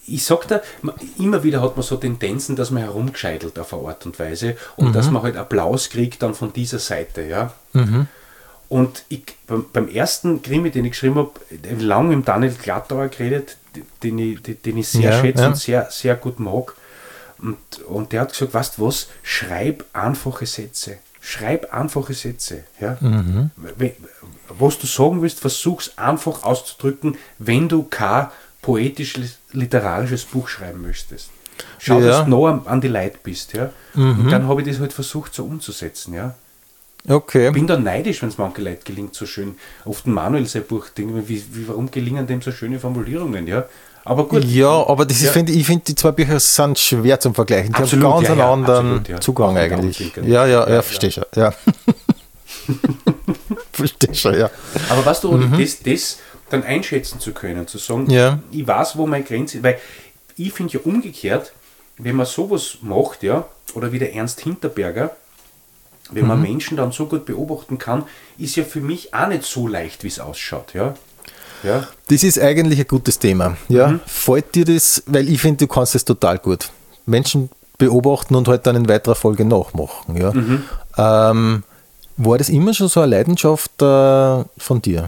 ich sag da, immer wieder hat man so Tendenzen, dass man herumgescheitelt auf eine Art und Weise und dass man halt Applaus kriegt dann von dieser Seite, ja. Und beim ersten Krimi, den ich geschrieben habe, lange mit Daniel Glattauer geredet, den ich sehr schätze und sehr, sehr gut mag. Und der hat gesagt, weißt du was, schreib einfache Sätze. Ja? Was du sagen willst, versuch's einfach auszudrücken, wenn du kein poetisch-literarisches Buch schreiben möchtest. Schau, dass du noch an die Leute bist. Ja? Und dann habe ich das halt versucht so umzusetzen. Ja? Okay. Ich bin dann neidisch, wenn es manche Leute gelingt, so schön. Oft ein Manuel sein Buch, denke ich mir, warum gelingen dem so schöne Formulierungen? Ja? Aber gut. Ja, aber das ist, ich finde, die zwei Bücher sind schwer zum Vergleichen. Die absolut, haben ganz einen anderen absolut, Zugang eigentlich. Ja, verstehe schon. Ja. Verstehe schon, ja. Aber weißt du, das dann einschätzen zu können, zu sagen, ich weiß, wo meine Grenze ist, weil ich finde ja umgekehrt, wenn man sowas macht, ja, oder wie der Ernst Hinterberger, wenn man Menschen dann so gut beobachten kann, ist ja für mich auch nicht so leicht, wie es ausschaut, ja. Ja. Das ist eigentlich ein gutes Thema. Ja. Fällt dir das, weil ich finde, du kannst es total gut. Menschen beobachten und halt dann in weiterer Folge nachmachen. Ja. War das immer schon so eine Leidenschaft von dir?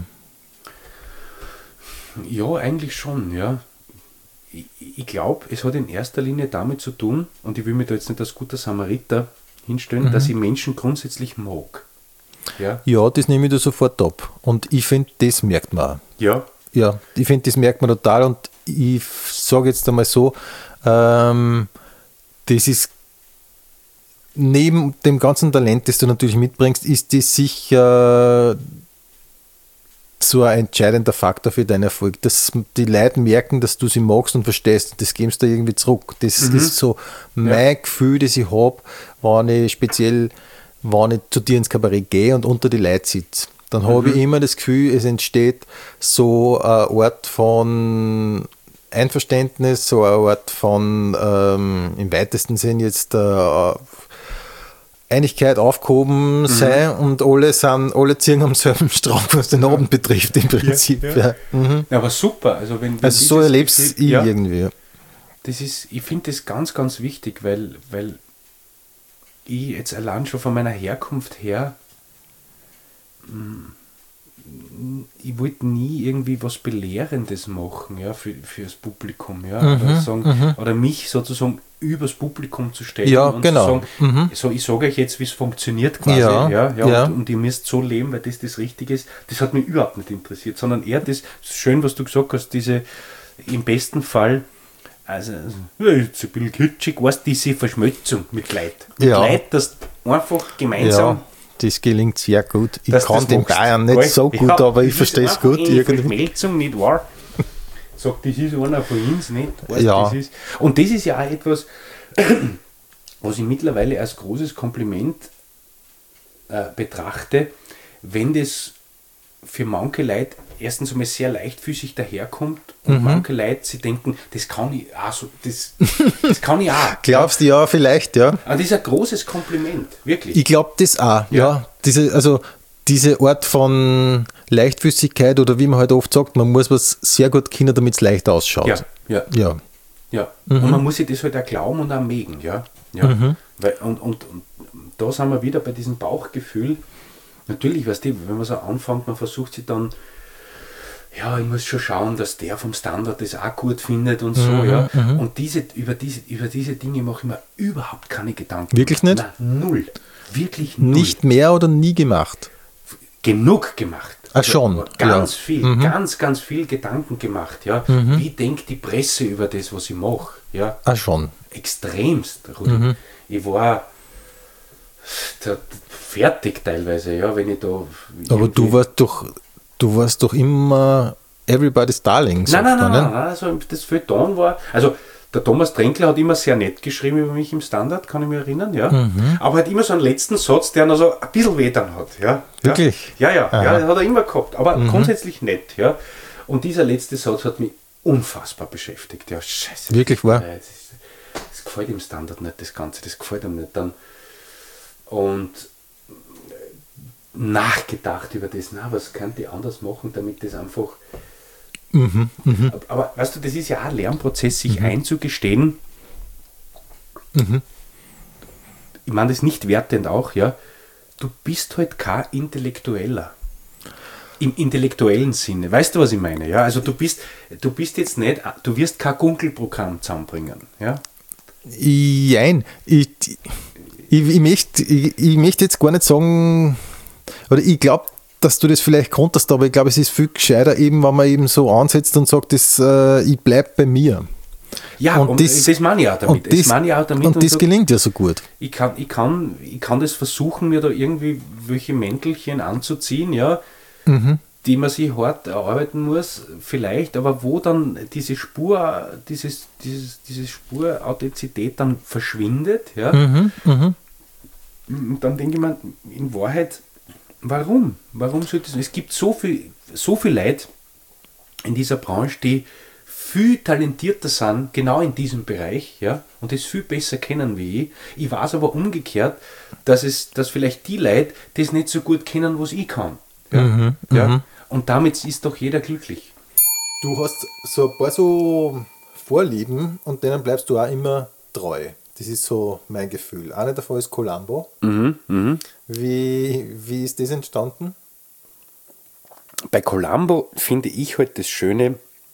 Ja, eigentlich schon, ja. Ich glaube, es hat in erster Linie damit zu tun, und ich will mich da jetzt nicht als guter Samariter hinstellen, dass ich Menschen grundsätzlich mag. Ja, das nehme ich da sofort ab. Und ich finde, das merkt man auch. Ja. Ja, ich finde, das merkt man total. Und ich sage jetzt einmal so, das ist neben dem ganzen Talent, das du natürlich mitbringst, ist das sicher so ein entscheidender Faktor für deinen Erfolg. Dass die Leute merken, dass du sie magst und verstehst. Das gibst du irgendwie zurück. Das ist so mein Gefühl, das ich habe, wenn ich zu dir ins Kabarett gehe und unter die Leute sitze. Dann habe ich immer das Gefühl, es entsteht so ein Ort von Einverständnis, so ein Ort von im weitesten Sinn jetzt Einigkeit, aufgehoben sein und alle ziehen am selben Strang, was den Abend betrifft im Prinzip. Ja, aber super. Also so erlebst ich irgendwie. Ich finde das ganz, ganz wichtig, weil ich jetzt allein schon von meiner Herkunft her, ich wollte nie irgendwie was Belehrendes machen, ja, für das Publikum, ja, oder mich sozusagen übers Publikum zu stellen und zu sagen, so, ich sage euch jetzt, wie es funktioniert quasi, und ihr müsst so leben, weil das Richtige ist. Das hat mich überhaupt nicht interessiert, sondern eher das schön, was du gesagt hast, diese im besten Fall, also jetzt ein bisschen kitschig, diese Verschmelzung mit Leid. Mit Leid, das einfach gemeinsam. Ja, das gelingt sehr gut. Ich kann den Bayern nicht so gut, aber ich verstehe es gut. Verschmelzung, nicht wahr? Sagt, das ist einer von uns, nicht? Das ist. Und das ist ja auch etwas, was ich mittlerweile als großes Kompliment betrachte, wenn das für manche Leute erstens einmal sehr leichtfüßig daherkommt und manche Leute, sie denken, das kann ich auch so, das kann ich auch. Glaubst du, ja, vielleicht, ja. Aber das ist ein großes Kompliment, wirklich. Ich glaube das auch, ja. Diese Art von Leichtfüßigkeit oder wie man halt oft sagt, man muss was sehr gut können, damit es leicht ausschaut. Ja. Und man muss sich das halt auch glauben und auch mögen, ja. Weil, und da sind wir wieder bei diesem Bauchgefühl. Natürlich, weißt du, wenn man so anfängt, man versucht sich dann, ich muss schon schauen, dass der vom Standard das auch gut findet und so, Und über diese Dinge mache ich mir überhaupt keine Gedanken. Wirklich nicht? Nein, null. Wirklich null. Nicht mehr oder nie gemacht? Genug gemacht. Ach schon. Ganz viel, ganz viel Gedanken gemacht, ja. Wie denkt die Presse über das, was ich mache, ja. Ach schon. Extremst, Rudi. Ich war fertig teilweise, ja, wenn ich da... Aber du warst doch immer Everybody's Darling. Nein, also das Feuilleton war... Also der Thomas Trenkler hat immer sehr nett geschrieben über mich im Standard, kann ich mich erinnern, ja. Aber hat immer so einen letzten Satz, der noch so ein bisschen weh dann hat, ja. Wirklich? Ja, hat er immer gehabt, aber grundsätzlich nett, ja. Und dieser letzte Satz hat mich unfassbar beschäftigt, ja, scheiße. Wirklich wahr? Das gefällt im Standard nicht, das Ganze, das gefällt ihm nicht dann. Und nachgedacht über das, was könnte ich anders machen, damit das einfach Aber weißt du, das ist ja auch ein Lernprozess, sich einzugestehen. Ich meine das nicht wertend auch, ja. Du bist halt kein Intellektueller. Im intellektuellen Sinne. Weißt du, was ich meine? Ja? Also du bist jetzt nicht, du wirst kein Gunkelprogramm zusammenbringen. Ja? Nein, ich möchte jetzt gar nicht sagen, oder ich glaube, dass du das vielleicht konntest, aber ich glaube, es ist viel gescheiter, eben, wenn man eben so ansetzt und sagt, ich bleibe bei mir. Ja, und das meine ich auch damit. Und das gelingt ja so gut. Ich kann das versuchen, mir da irgendwie welche Mäntelchen anzuziehen, ja, die man sich hart erarbeiten muss, vielleicht, aber wo dann diese Spur, diese Spur Authentizität dann verschwindet, ja. Und dann denke ich mir, in Wahrheit, warum? Warum sollte es? Es gibt so viel Leute in dieser Branche, die viel talentierter sind, genau in diesem Bereich, ja, und das viel besser kennen wie ich. Ich weiß aber umgekehrt, dass vielleicht die Leute das nicht so gut kennen, was ich kann. Ja? Ja? Und damit ist doch jeder glücklich. Du hast so ein paar so Vorlieben und denen bleibst du auch immer treu. Das ist so mein Gefühl. Eine davon ist Columbo. Wie ist das entstanden? Bei Columbo finde ich halt das Schöne,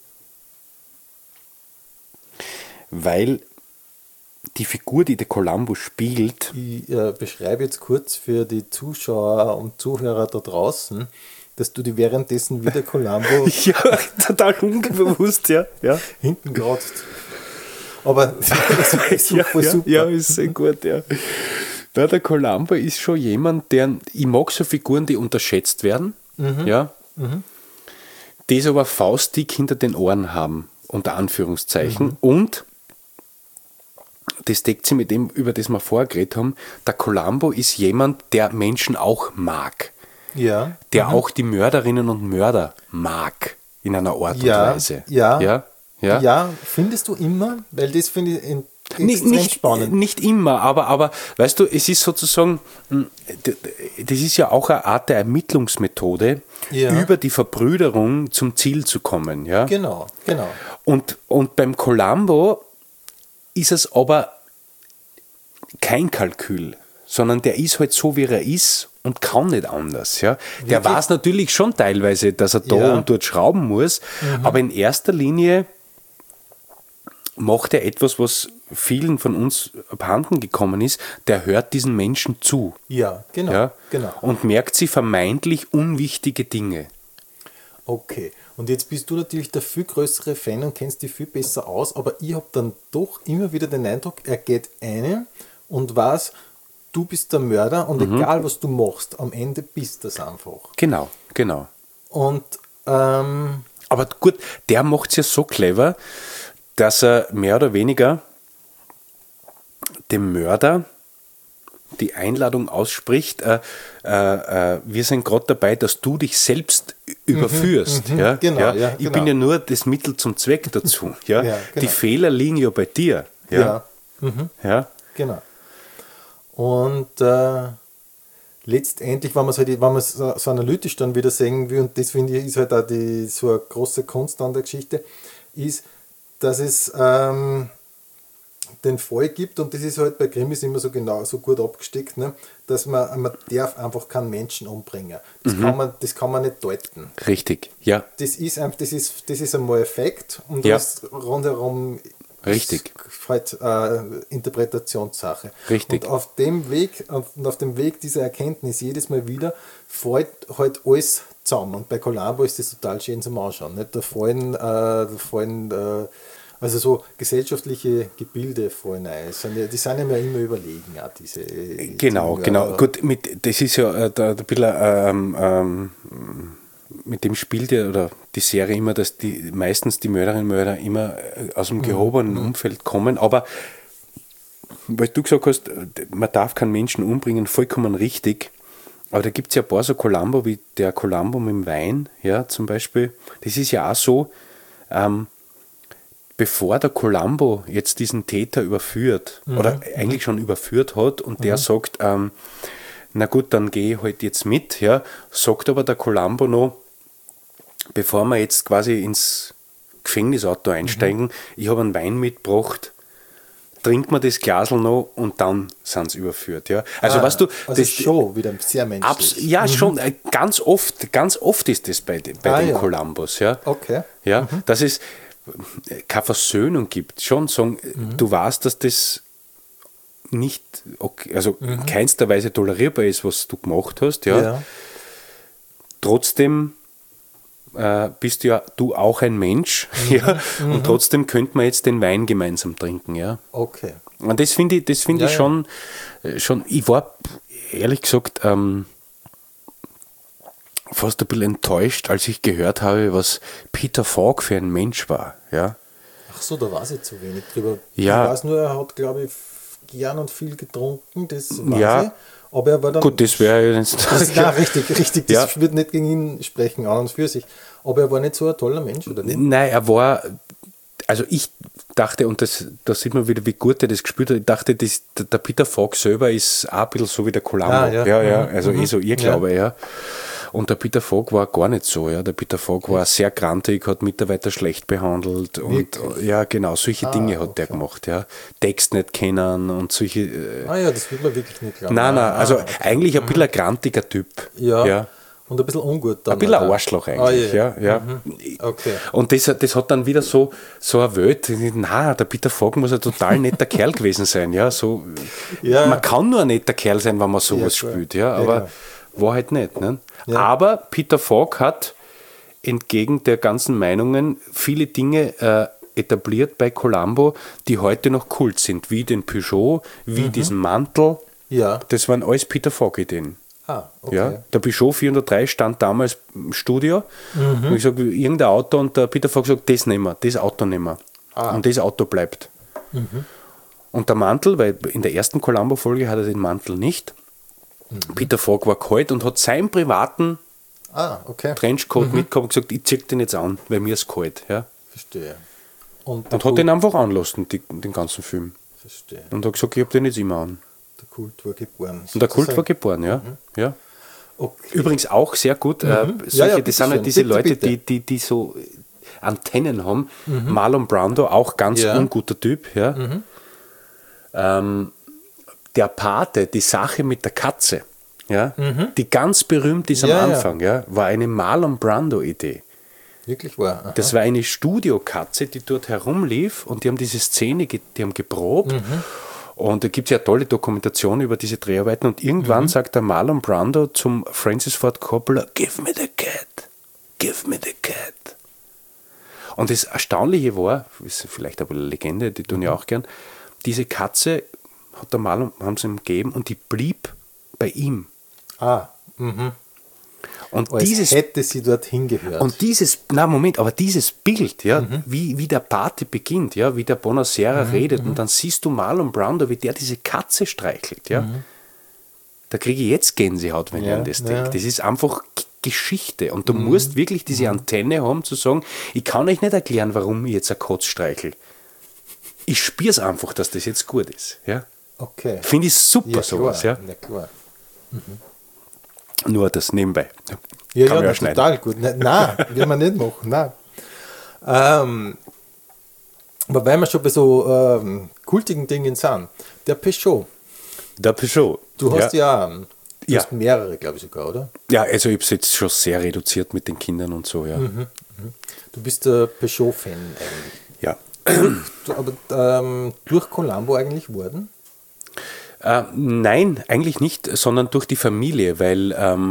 weil die Figur, die der Columbo spielt... Ich beschreibe jetzt kurz für die Zuschauer und Zuhörer da draußen, dass du die währenddessen wieder Columbo... ja, total unbewusst, ja. Hinten kratzt. Aber das ist super. Ja, ist sehr gut, ja. Na, der Columbo ist schon jemand, ich mag so Figuren, die unterschätzt werden, ja, die es aber faustdick hinter den Ohren haben, unter Anführungszeichen, und das deckt sich mit dem, über das wir vorher geredet haben, der Columbo ist jemand, der Menschen auch mag, der auch die Mörderinnen und Mörder mag, in einer Art und Weise. Ja, findest du immer? Weil das finde ich extrem spannend. Nicht immer, aber weißt du, es ist sozusagen, das ist ja auch eine Art der Ermittlungsmethode, über die Verbrüderung zum Ziel zu kommen. Ja? Genau. Und beim Columbo ist es aber kein Kalkül, sondern der ist halt so, wie er ist und kann nicht anders. Ja? Der weiß natürlich schon teilweise, dass er da und dort schrauben muss, aber in erster Linie macht er etwas, was vielen von uns abhanden gekommen ist, der hört diesen Menschen zu. Ja, genau. Und merkt sie vermeintlich unwichtige Dinge. Okay, und jetzt bist du natürlich der viel größere Fan und kennst dich viel besser aus, aber ich habe dann doch immer wieder den Eindruck, er geht ein und weiß, du bist der Mörder und egal was du machst, am Ende bist du das einfach. Genau. Und aber gut, der macht es ja so clever, dass er mehr oder weniger dem Mörder die Einladung ausspricht, wir sind gerade dabei, dass du dich selbst überführst. Ich bin ja nur das Mittel zum Zweck dazu. Die Fehler liegen ja bei dir. Genau. Und letztendlich, wenn man es so analytisch dann wieder sehen will, und das finde ich ist halt auch so eine große Kunst an der Geschichte, ist, dass es den Fall gibt, und das ist halt bei Krimis immer so gut abgesteckt, ne, dass man darf einfach keinen Menschen umbringen. Das kann man nicht deuten. Richtig, ja. Das ist einmal Fakt und das rundherum richtig. Ist halt Interpretationssache. Richtig. Und auf dem Weg dieser Erkenntnis jedes Mal wieder fällt halt alles zusammen. Und bei Columbo ist das total schön zum Anschauen. Nicht? Da fallen also so gesellschaftliche Gebilde fallen ein. Die sind ja immer überlegen, auch diese. Genau. Gut, das ist ja ein bisschen mit dem spielt ja oder die Serie immer, dass meistens die Mörderinnen und Mörder immer aus dem gehobenen Umfeld kommen, aber weil du gesagt hast, man darf keinen Menschen umbringen, vollkommen richtig, aber da gibt es ja ein paar so Columbo, wie der Columbo mit dem Wein, ja, zum Beispiel, das ist ja auch so, bevor der Columbo jetzt diesen Täter überführt, oder eigentlich schon überführt hat und der sagt, na gut, dann gehe ich halt jetzt mit, ja, sagt aber der Columbo noch, bevor wir jetzt quasi ins Gefängnisauto einsteigen, ich habe einen Wein mitgebracht, trinkt man das Glasl noch und dann sind sie überführt. Ja. Also weißt du, also das schon wieder sehr menschlich. Ja, schon, ganz oft ist das bei den Columbus. Ja. Okay. Ja, dass es keine Versöhnung gibt. Schon sagen, du weißt, dass das nicht, okay, also keinster Weise tolerierbar ist, was du gemacht hast. Ja. Trotzdem bist ja du auch ein Mensch, ja, und trotzdem könnte man jetzt den Wein gemeinsam trinken, ja. Okay. Und das finde ich schon, ich war ehrlich gesagt fast ein bisschen enttäuscht, als ich gehört habe, was Peter Falk für ein Mensch war, ja. Ach so, da weiß ich zu wenig drüber. Ja. Ich weiß nur, er hat, glaube ich, gern und viel getrunken, das weiß ich. Aber er war dann. Gut, das wäre jetzt. Nein, richtig. Das wird nicht gegen ihn sprechen, an und für sich. Aber er war nicht so ein toller Mensch, oder nicht? Nein, er war. Also, ich dachte, und da sieht man wieder, wie gut er das gespielt hat. Ich dachte, der Peter Falk selber ist auch ein bisschen so wie der Columbo. Also so Irrglaube, ja. Und der Peter Falk war gar nicht so, ja. Der Peter Falk war sehr grantig, hat Mitarbeiter schlecht behandelt und ja, genau, solche Dinge hat der gemacht, ja. Text nicht kennen und solche. Das will man wirklich nicht glauben. Nein, also eigentlich ein bisschen ein grantiger Typ. Ja. Und ein bisschen ungut dann. Ein bisschen ein Arschloch eigentlich, ja. Okay. Und das hat dann wieder so eine Welt, der Peter Falk muss ein total netter Kerl gewesen sein, ja. So, man kann nur ein netter Kerl sein, wenn man sowas spielt, ja, aber war halt nicht, ne? Ja. Aber Peter Falk hat entgegen der ganzen Meinungen viele Dinge etabliert bei Columbo, die heute noch Kult sind, wie den Peugeot, wie diesen Mantel. Ja. Das waren alles Peter Falk-Ideen. Okay. Ja, der Peugeot 403 stand damals im Studio und ich sage, irgendein Auto, und der Peter Falk sagt, das nehmen wir, das Auto nehmen wir. Und das Auto bleibt. Und der Mantel, weil in der ersten Columbo-Folge hat er den Mantel nicht. Peter Falk war kalt und hat seinen privaten Trenchcoat mitgehabt und gesagt, ich zieh den jetzt an, weil mir ist kalt. Ja. Verstehe. Und hat den einfach anlassen, den ganzen Film. Verstehe. Und hat gesagt, ich habe den jetzt immer an. Der Kult war geboren. Und der Kult war geboren, ja. Okay. Übrigens auch sehr gut, das sind halt diese Leute, die so Antennen haben. Marlon Brando, auch ganz unguter Typ, ja. Der Pate, die Sache mit der Katze, ja, die ganz berühmt ist am Anfang, war eine Marlon Brando-Idee. Wirklich wahr? Aha. Das war eine Studiokatze, die dort herumlief und die haben diese Szene, die haben geprobt. Und da gibt es ja tolle Dokumentationen über diese Dreharbeiten und irgendwann sagt der Marlon Brando zum Francis Ford Coppola, give me the cat, give me the cat. Und das Erstaunliche war, ist vielleicht aber eine Legende, die tun ja auch gern, diese Katze hat der Marlon, haben sie ihm gegeben und die blieb bei ihm. Und hätte sie dorthin gehört. Und dieses Bild, wie der Pate beginnt, wie der Bonacera redet und dann siehst du Marlon Brando, wie der diese Katze streichelt, da kriege ich jetzt Gänsehaut, wenn ich an das denke. Das ist einfach Geschichte und du musst wirklich diese Antenne haben, zu sagen, ich kann euch nicht erklären, warum ich jetzt eine Katze streichel. Ich spüre es einfach, dass das jetzt gut ist. Ja? Okay. Finde ich super, sowas. Ja, klar. Nur das nebenbei. Ja, total gut. Nein, will man nicht machen. Nein. Aber weil wir schon bei so kultigen Dingen sind, der Peugeot. Der Peugeot. Du hast du hast mehrere, glaube ich sogar, oder? Ja, also ich habe es jetzt schon sehr reduziert mit den Kindern und so, ja. Du bist der Peugeot-Fan eigentlich. Ja. Aber durch Columbo eigentlich worden? Nein, eigentlich nicht, sondern durch die Familie, weil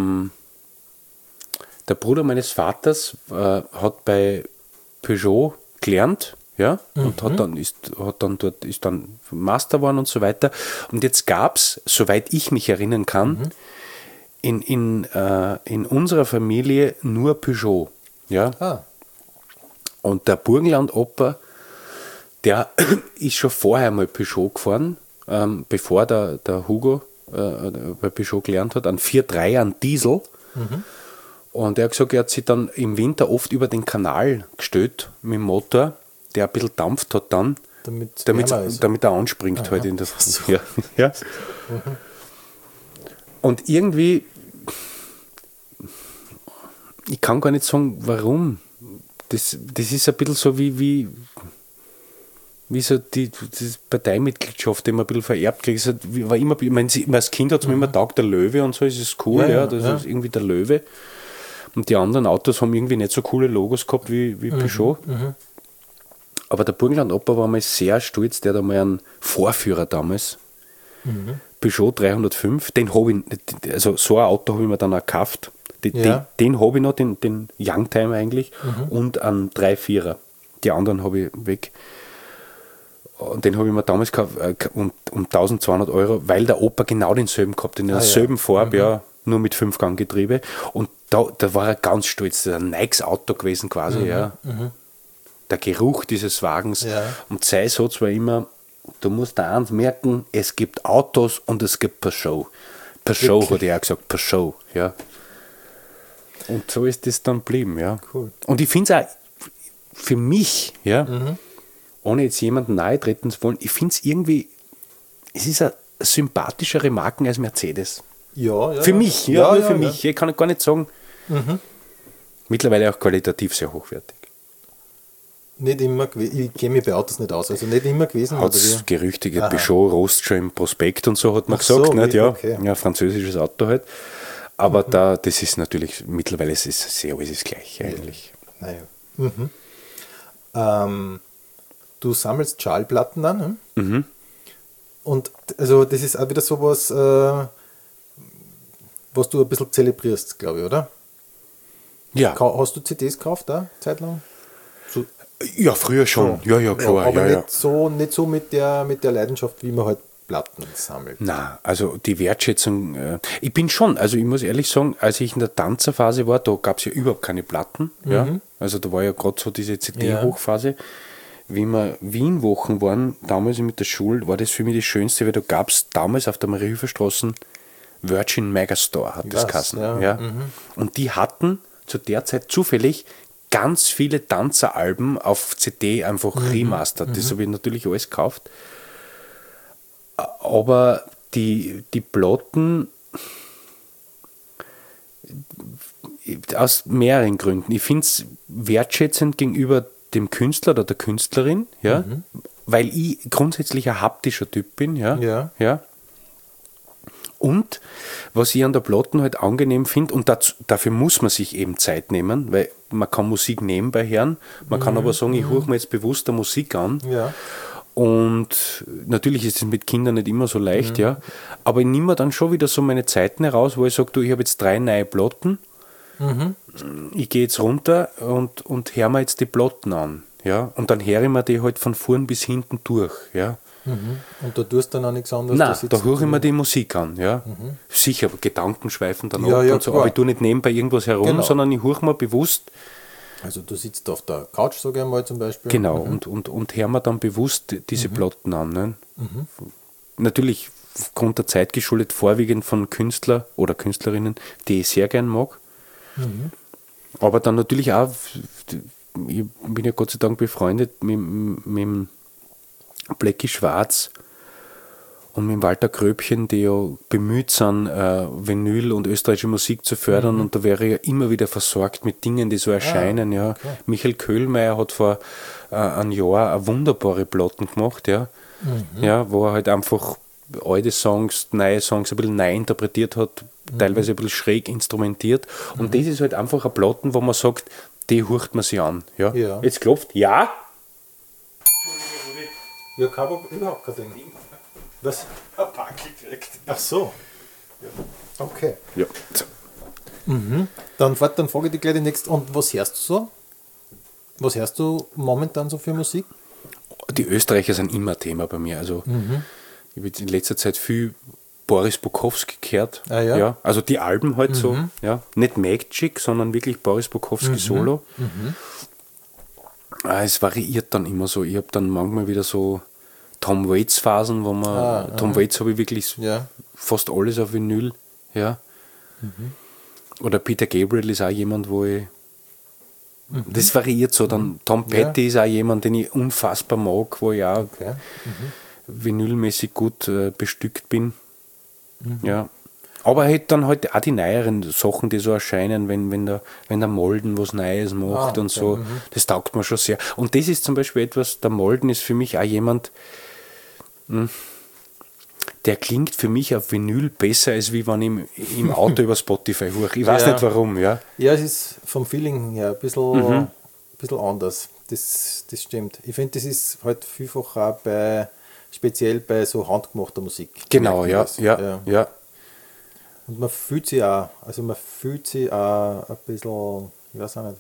der Bruder meines Vaters hat bei Peugeot gelernt, und ist dann Master geworden und so weiter. Und jetzt gab es, soweit ich mich erinnern kann, in unserer Familie nur Peugeot. Ja? Und der Burgenland-Opa, der ist schon vorher mal Peugeot gefahren, bevor der Hugo bei Peugeot gelernt hat, an 4.3 an Diesel. Und er hat gesagt, er hat sich dann im Winter oft über den Kanal gestellt mit dem Motor, der ein bisschen dampft hat dann, damit er anspringt halt in das. So. Ja. Und irgendwie, ich kann gar nicht sagen, warum. das ist ein bisschen so wie so die Parteimitgliedschaft, die man ein bisschen vererbt kriegt. War immer, ich meine, als Kind hat es mir immer taugt, der Löwe und so, ist es cool, das ist irgendwie der Löwe. Und die anderen Autos haben irgendwie nicht so coole Logos gehabt wie Peugeot. Aber der Burgenland Opa war mal sehr stolz, der hat einmal einen Vorführer damals, Peugeot 305, den habe ich, also so ein Auto habe ich mir dann auch gekauft. Den habe ich noch, den Youngtimer eigentlich, und einen 3-4er. Die anderen habe ich weg. Und den habe ich mir damals gekauft um 1.200 €, weil der Opa genau denselben gehabt, in derselben Farbe, nur mit 5-Gang-Getriebe. Und da war er ganz stolz, das ist ein neues Auto gewesen quasi, Der Geruch dieses Wagens. Und sein Satz war immer, du musst da eins merken, es gibt Autos und es gibt Peugeot. Peugeot hat er auch gesagt, Peugeot, ja. Und so ist das dann geblieben, ja. Cool. Und ich finde es auch für mich, ohne jetzt jemanden nahe treten zu wollen, ich finde es irgendwie, es ist eine sympathischere Marke als Mercedes. Für mich, für mich. Ich kann gar nicht sagen, mittlerweile auch qualitativ sehr hochwertig. Nicht immer gewesen, ich kenne mich bei Autos nicht aus, also nicht immer gewesen. Hat es Gerüchte gegeben, Peugeot, Roadster im Prospekt und so, hat man gesagt, so, nicht? Ja, französisches Auto halt. Aber das ist natürlich, mittlerweile ist es sehr alles das Gleiche eigentlich. Du sammelst Schallplatten dann, ne? Und also das ist auch wieder sowas, was du ein bisschen zelebrierst, glaube ich, oder? Ja. Hast du CDs gekauft da, zeitlang? So. Ja, früher schon. Ja, klar. Aber nicht so mit der Leidenschaft, wie man halt Platten sammelt. Nein, also die Wertschätzung, ich bin schon, also ich muss ehrlich sagen, als ich in der Tanzerphase war, da gab es ja überhaupt keine Platten. Ja? Also da war ja gerade so diese CD-Hochphase. Wie wir Wien-Wochen waren, damals mit der Schule, war das für mich das Schönste, weil da gab es damals auf der Mariahilferstraße Virgin Megastore, hat das geheißen. Ja. Und die hatten zu der Zeit zufällig ganz viele Tanzeralben auf CD einfach remastert. Das habe ich natürlich alles gekauft. Aber die Platten aus mehreren Gründen. Ich finde es wertschätzend gegenüber dem Künstler oder der Künstlerin, weil ich grundsätzlich ein haptischer Typ bin, ja. Und was ich an der Platten halt angenehm finde, und dafür muss man sich eben Zeit nehmen, weil man kann Musik nebenbei hören, man kann aber sagen, ich höre mir jetzt bewusst der Musik an. Ja. Und natürlich ist es mit Kindern nicht immer so leicht, aber ich nehme mir dann schon wieder so meine Zeiten heraus, wo ich sage, du, ich habe jetzt 3 neue Platten, ich gehe jetzt runter und höre mir jetzt die Platten an. Ja? Und dann höre ich mir die halt von vorn bis hinten durch. Ja? Und da tust du dann auch nichts anderes? Nein, da höre ich mir die Musik an. Ja? Sicher, Gedanken schweifen dann ab und so, aber ich tue nicht nebenbei irgendwas herum, sondern ich höre mir bewusst. Also du sitzt auf der Couch, sage ich einmal zum Beispiel. Genau, und höre mir dann bewusst diese Platten an. Ne? Natürlich aufgrund der Zeit geschuldet, vorwiegend von Künstler oder Künstlerinnen, die ich sehr gern mag. Aber dann natürlich auch, ich bin ja Gott sei Dank befreundet mit dem Blecki Schwarz und mit dem Walter Kröbchen, die ja bemüht sind, Vinyl und österreichische Musik zu fördern, und da wäre ja immer wieder versorgt mit Dingen, die so erscheinen. Ja. Okay. Michael Köhlmeier hat vor einem Jahr eine wunderbare Platten gemacht, wo er halt einfach alte Songs, neue Songs ein bisschen neu interpretiert hat, teilweise ein bisschen schräg instrumentiert, und das ist halt einfach eine Platten, wo man sagt, die hört man sich an. Ja. Jetzt klopft, ja? Ja, überhaupt kein Ding. Was? Ein Packel gekriegt. Ach so. Ja. Okay. Ja. Dann frage ich dich gleich die nächste. Und was hörst du so? Was hörst du momentan so für Musik? Die Österreicher sind immer Thema bei mir. Also ich habe in letzter Zeit viel Boris Bukowski gehört. Ja. Also die Alben halt so. Ja. Nicht Magic, sondern wirklich Boris Bukowski Solo. Es variiert dann immer so. Ich habe dann manchmal wieder so Tom Waits Phasen, wo man Tom Waits habe ich wirklich fast alles auf Vinyl. Ja. Oder Peter Gabriel ist auch jemand, wo ich das variiert so. Dann Tom Petty ist auch jemand, den ich unfassbar mag, wo ich auch vinylmäßig gut bestückt bin. Ja. Aber halt dann halt auch die neueren Sachen, die so erscheinen, wenn der Molden was Neues macht und so, das taugt mir schon sehr. Und das ist zum Beispiel etwas, der Molden ist für mich auch jemand, der klingt für mich auf Vinyl besser, als wie wenn ich im Auto über Spotify höre. Ich weiß nicht warum, ja. Ja, es ist vom Feeling her ein bisschen anders. Das stimmt. Ich finde, das ist halt vielfach auch speziell bei so handgemachter Musik. Genau, ja. Und man fühlt sich auch ein bisschen, ich weiß auch nicht,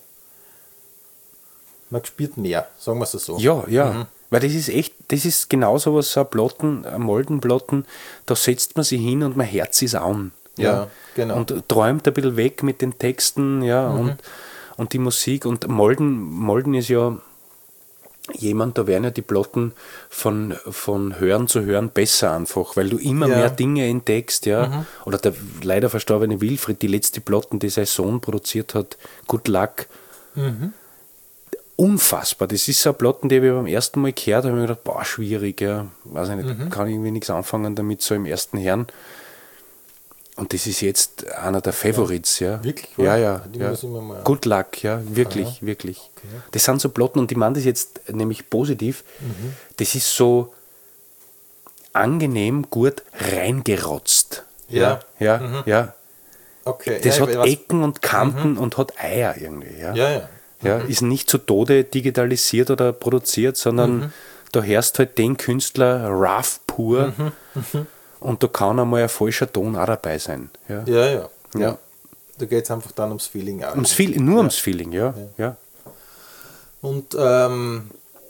man spürt mehr, sagen wir es so. Ja. Weil das ist genau so was, so ein Moldenplatten, da setzt man sich hin und man hört sich an. Ja, genau. Und träumt ein bisschen weg mit den Texten, und die Musik. Und Molden ist ja jemand, da werden ja die Platten von Hören zu Hören besser einfach, weil du immer mehr Dinge entdeckst, Oder der leider verstorbene Wilfried, die letzte Platten, die sein Sohn produziert hat, Good Luck. Unfassbar. Das ist so eine Platten, die habe ich beim ersten Mal gehört, da habe ich mir gedacht, boah, schwierig, weiß ich nicht, kann ich irgendwie nichts anfangen damit, so im ersten Hören. Und das ist jetzt einer der Favorites, Wirklich? Ja. Good Luck, wirklich. Okay. Das sind so Platten, und ich meine das jetzt nämlich positiv, das ist so angenehm gut reingerotzt. Ja. Okay. Das hat Ecken und Kanten und hat Eier irgendwie. Ja, ist nicht zu Tode digitalisiert oder produziert, sondern da hörst halt den Künstler rough pur und da kann einmal ein falscher Ton auch dabei sein. Ja. Da geht es einfach dann ums Feeling auch. Ums Feeling, ja. Und du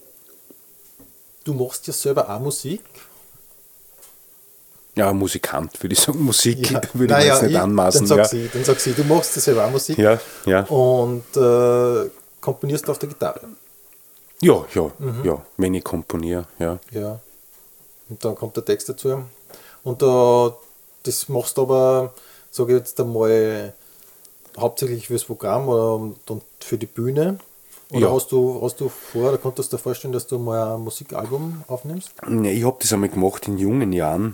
machst ja selber auch Musik? Ja, Musikant, würde ich sagen. Musik würde ich jetzt nicht anmaßen. Dann sag sie, du machst ja selber auch Musik. Ja. Und komponierst auf der Gitarre. Ja, wenn ich komponiere, ja. Und dann kommt der Text dazu. Und das machst du aber, sage ich jetzt einmal, hauptsächlich fürs Programm und für die Bühne. Oder hast du vor, oder konntest du dir vorstellen, dass du mal ein Musikalbum aufnimmst? Nee, ich habe das einmal gemacht in jungen Jahren.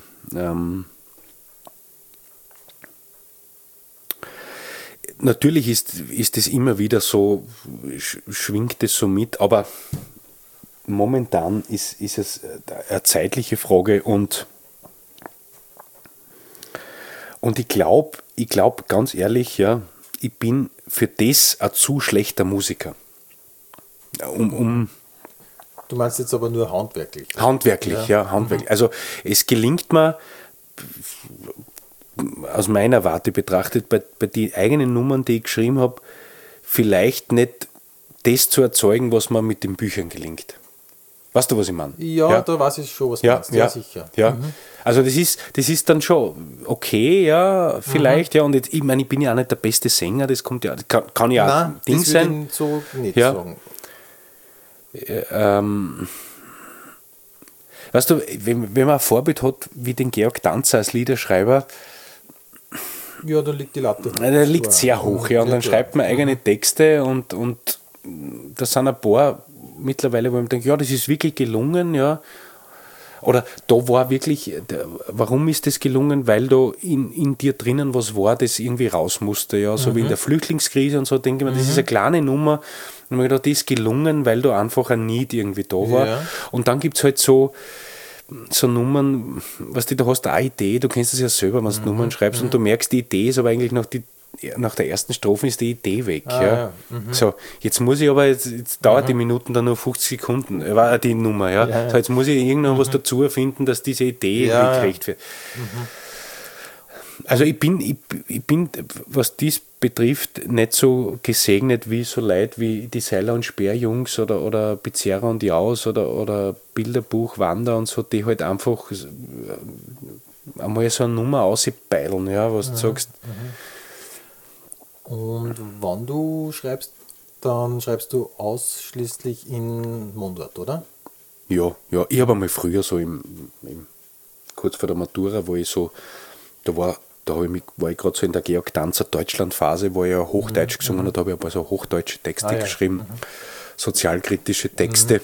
Natürlich ist es immer wieder so, schwingt es so mit, aber momentan ist es eine zeitliche Frage und ich glaube ganz ehrlich, ich bin für das ein zu schlechter Musiker. Du meinst jetzt aber nur handwerklich? Handwerklich. Also es gelingt mir, aus meiner Warte betrachtet, bei den eigenen Nummern, die ich geschrieben habe, vielleicht nicht das zu erzeugen, was mir mit den Büchern gelingt. Weißt du, was ich meine? Ja, da weiß ich schon, was du meinst. Ja, sicher. Ja. Also das ist dann schon okay, vielleicht, und jetzt, ich meine, ich bin ja auch nicht der beste Sänger, das kommt ja, kann ja auch ein Ding sein. Das würde ich so nicht sagen. Weißt du, wenn man ein Vorbild hat, wie den Georg Danzer als Liederschreiber, ja, da liegt die Latte. Der liegt sehr hoch, und dann schreibt man eigene Texte und da sind ein paar mittlerweile, wo man denkt, das ist wirklich gelungen, Oder da war wirklich, warum ist das gelungen? Weil da in dir drinnen was war, das irgendwie raus musste, so wie in der Flüchtlingskrise und so, denke ich mir, das ist eine kleine Nummer. Und ich habe gedacht, das ist gelungen, weil da einfach ein Need irgendwie da war. Ja. Und dann gibt es halt so Nummern, da hast du eine Idee, du kennst das ja selber, wenn du Nummern schreibst und du merkst, die Idee ist aber eigentlich nach der ersten Strophe ist die Idee weg. So, jetzt muss ich aber, jetzt dauert die Minuten dann nur 50 Sekunden, war die Nummer. So, jetzt muss ich irgendwann was dazu erfinden, dass diese Idee gekriegt wird. Also ich bin, was dies betrifft, nicht so gesegnet wie so Leute wie die Seiler- und Speer-Jungs oder Bizerra und Jaus oder Bilderbuch, Wander und so, die halt einfach einmal so eine Nummer ausbeilen, was du sagst. Und wenn du schreibst, dann schreibst du ausschließlich in Mundart, oder? Ja, ich habe einmal früher so kurz vor der Matura, wo ich so, war ich gerade so in der Georg Danzer Deutschland-Phase, wo ich ja Hochdeutsch gesungen habe, habe ich ein paar so hochdeutsche Texte geschrieben, sozialkritische Texte.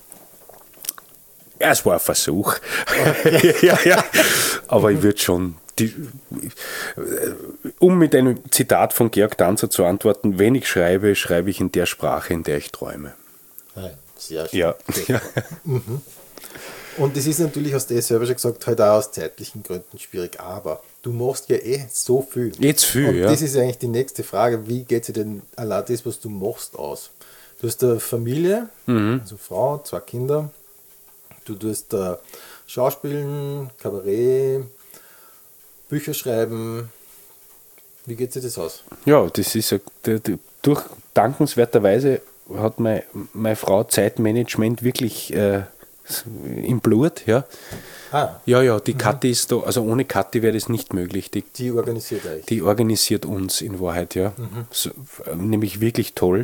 Ja, es war ein Versuch. Okay. Ja. Aber ich würde schon Um mit einem Zitat von Georg Danzer zu antworten, wenn ich schreibe, schreibe ich in der Sprache, in der ich träume. Sehr schön. Ja. Okay. Und das ist natürlich, hast du selber schon gesagt, halt auch aus zeitlichen Gründen schwierig, aber du machst ja so viel. Jetzt viel, und ja. Das ist eigentlich die nächste Frage, wie geht sich denn allein das, was du machst, aus? Du hast eine Familie, also Frau, 2 Kinder, du tust Schauspielen, Kabarett, Bücher schreiben. Wie geht sich das aus? Ja, das ist dankenswerterweise hat meine Frau Zeitmanagement wirklich im Blut, ja. Ja, die Kathi ist da, also ohne Kathi wäre das nicht möglich. Die organisiert euch? Die organisiert uns in Wahrheit, ja. So, nämlich wirklich toll.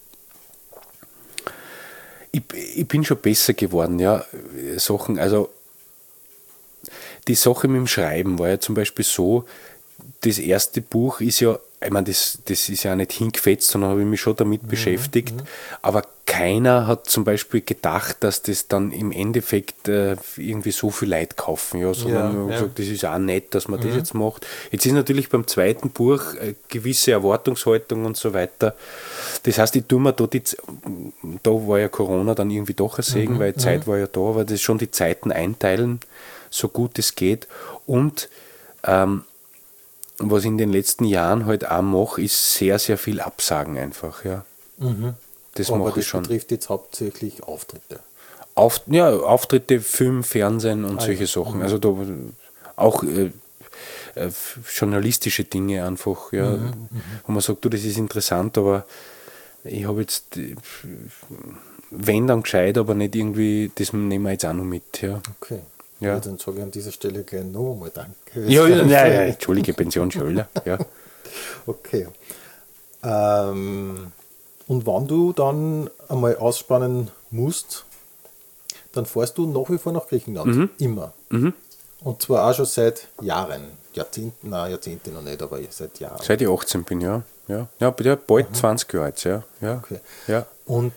Ich bin schon besser geworden, ja. Sachen, also die Sache mit dem Schreiben war ja zum Beispiel so, das erste Buch ist ja, ich meine, das ist ja nicht hingefetzt, sondern habe ich mich schon damit beschäftigt. Aber keiner hat zum Beispiel gedacht, dass das dann im Endeffekt irgendwie so viel Leute kaufen. Ja, sondern gesagt, das ist auch nett, dass man das jetzt macht. Jetzt ist natürlich beim zweiten Buch gewisse Erwartungshaltung und so weiter. Das heißt, ich tue mir da war ja Corona dann irgendwie doch ein Segen, weil die Zeit war ja da, aber das ist schon die Zeiten einteilen, so gut es geht. Und was ich in den letzten Jahren halt auch mache, ist sehr, sehr viel Absagen einfach. Ja. Das mache ich schon. Aber das betrifft jetzt hauptsächlich Auftritte? Auftritte, Film, Fernsehen und solche Sachen. Also da auch journalistische Dinge einfach, ja, wo man sagt, du, das ist interessant, aber ich habe jetzt, wenn dann gescheit, aber nicht irgendwie, das nehmen wir jetzt auch noch mit. Ja. Okay. Ja. Dann sage ich an dieser Stelle gleich noch einmal Danke. Ja, entschuldige, Pension Schöller. Ja. Okay. Und wenn du dann einmal ausspannen musst, dann fährst du nach wie vor nach Griechenland. Immer. Und zwar auch schon seit Jahren. Jahrzehnte noch nicht, aber seit Jahren. Seit ich 18 bin, ja. Ja, bald 20 Jahre alt, ja. Okay. Ja. Und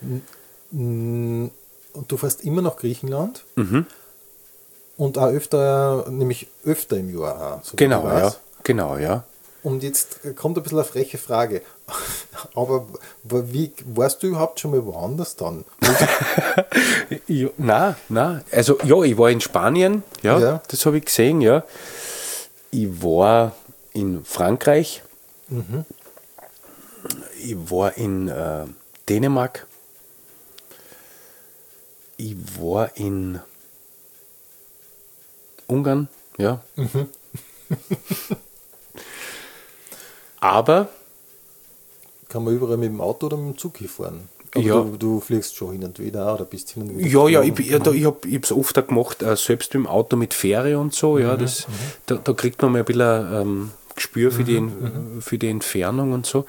du fährst immer nach Griechenland. Und auch öfter im Jahr. So Genau, ja. Und jetzt kommt ein bisschen eine freche Frage. Aber wie warst du überhaupt schon mal woanders dann? Nein. Also ja, ich war in Spanien, ja. Das habe ich gesehen, ja. Ich war in Frankreich. Ich war in Dänemark. Ich war in Ungarn, ja. Aber kann man überall mit dem Auto oder mit dem Zug hinfahren? Aber du fliegst schon hin und wieder oder bist hin und wieder. Ja, ich habe es oft auch gemacht, selbst mit dem Auto mit Fähre und so. Ja, da kriegt man mal ein bisschen Gespür für die Entfernung und so.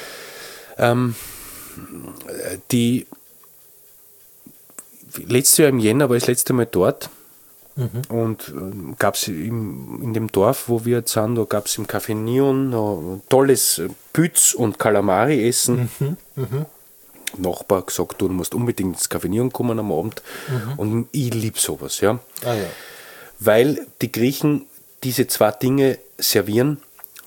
Letztes Jahr im Jänner war ich das letzte Mal dort. Und gab es in dem Dorf, wo wir jetzt sind, da gab es im Café Neon noch tolles Pütz und Kalamari essen. Nachbar gesagt, du musst unbedingt ins Café Neon kommen am Abend. Und ich liebe sowas, ja. Weil die Griechen diese 2 Dinge servieren.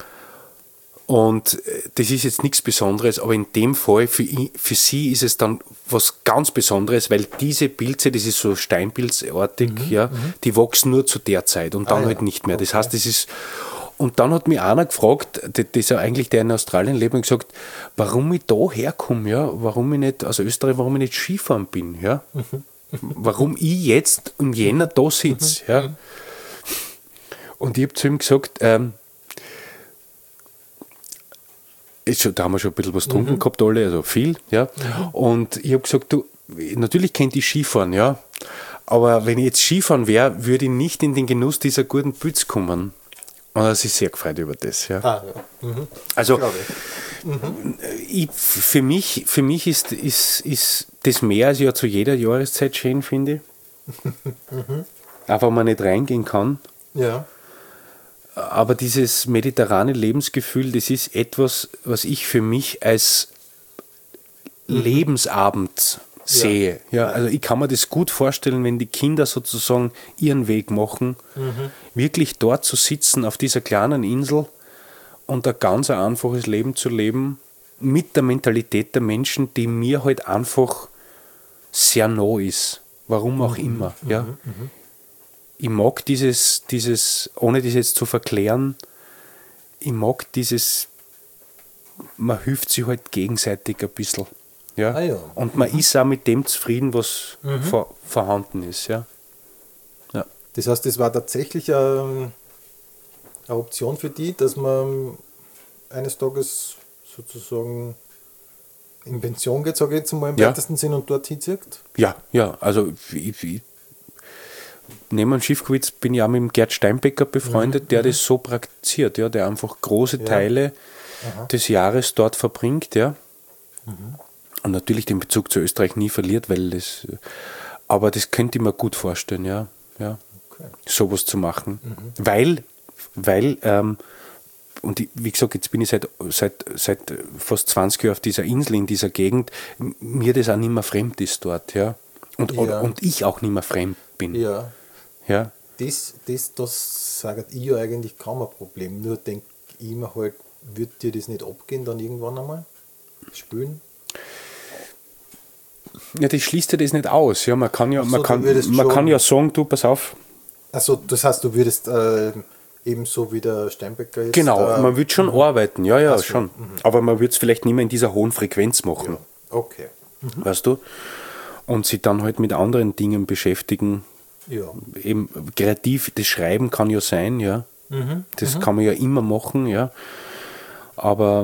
Und das ist jetzt nichts Besonderes, aber in dem Fall für sie ist es dann was ganz Besonderes, weil diese Pilze, das ist so steinpilzartig, die wachsen nur zu der Zeit und dann halt nicht mehr. Das heißt, das ist. Und dann hat mich einer gefragt, das ja eigentlich der in Australien lebt, und gesagt, warum ich da herkomme, ja, warum ich nicht aus Österreich, warum ich nicht Skifahren bin, ja, warum ich jetzt im Jänner da sitze, ja. Und ich habe zu ihm gesagt, da haben wir schon ein bisschen was getrunken gehabt, alle, also viel, ja. Und ich habe gesagt, du, natürlich kennt ich Skifahren, ja. Aber wenn ich jetzt Skifahren wäre, würde ich nicht in den Genuss dieser guten Pütz kommen. Und er hat sich sehr gefreut über das, ja. Also, für mich ist das Meer also ja zu jeder Jahreszeit schön, finde ich. Auch wenn man nicht reingehen kann. Ja. Aber dieses mediterrane Lebensgefühl, das ist etwas, was ich für mich als Lebensabend sehe. Ja, also ich kann mir das gut vorstellen, wenn die Kinder sozusagen ihren Weg machen, wirklich dort zu sitzen auf dieser kleinen Insel und ein ganz einfaches Leben zu leben mit der Mentalität der Menschen, die mir halt einfach sehr nah ist. Warum auch immer. Ja. Ich mag dieses, ohne das jetzt zu verklären, ich mag dieses, man hilft sich halt gegenseitig ein bisschen. Ja? Und man ist auch mit dem zufrieden, was vorhanden ist. Ja? Ja. Das heißt, das war tatsächlich eine Option für die, dass man eines Tages sozusagen in Pension geht, sage ich jetzt mal im weitesten Sinn, und dort hinzieht? Ja, also ich neben dem Schiffkowitz bin ich auch mit dem Gerd Steinbecker befreundet, der das so praktiziert, ja, der einfach große Teile des Jahres dort verbringt, ja. Und natürlich den Bezug zu Österreich nie verliert, aber das könnte ich mir gut vorstellen, ja. Sowas zu machen. Weil und wie gesagt, jetzt bin ich seit fast 20 Jahren auf dieser Insel, in dieser Gegend, mir das auch nicht mehr fremd ist dort, ja. Und ich auch nicht mehr fremd bin. Ja. Ja. Das sage ich ja eigentlich kaum ein Problem. Nur denke ich mir halt, wird dir das nicht abgehen dann irgendwann einmal? Spülen? Ja, das schließt ja das nicht aus. Ja, man kann ja sagen, du, pass auf. Also das heißt, du würdest ebenso wie der Steinbecker jetzt... Genau, man würde schon arbeiten, ja, schon. Aber man würde es vielleicht nicht mehr in dieser hohen Frequenz machen. Ja. Okay. Weißt du? Und sich dann halt mit anderen Dingen beschäftigen. Ja. Eben kreativ, das Schreiben kann ja sein, ja. Das kann man ja immer machen, ja. Aber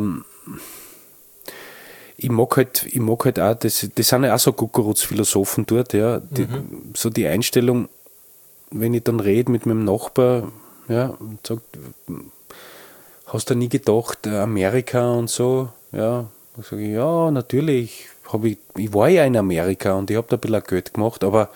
ich mag halt auch, das sind ja auch so Kuckuruts-Philosophen dort, ja. So die Einstellung, wenn ich dann rede mit meinem Nachbar, ja, und sagt, hast du nie gedacht, Amerika und so, ja. Da sage ich, ja, natürlich, ich war ja in Amerika und ich habe da ein bisschen Geld gemacht, aber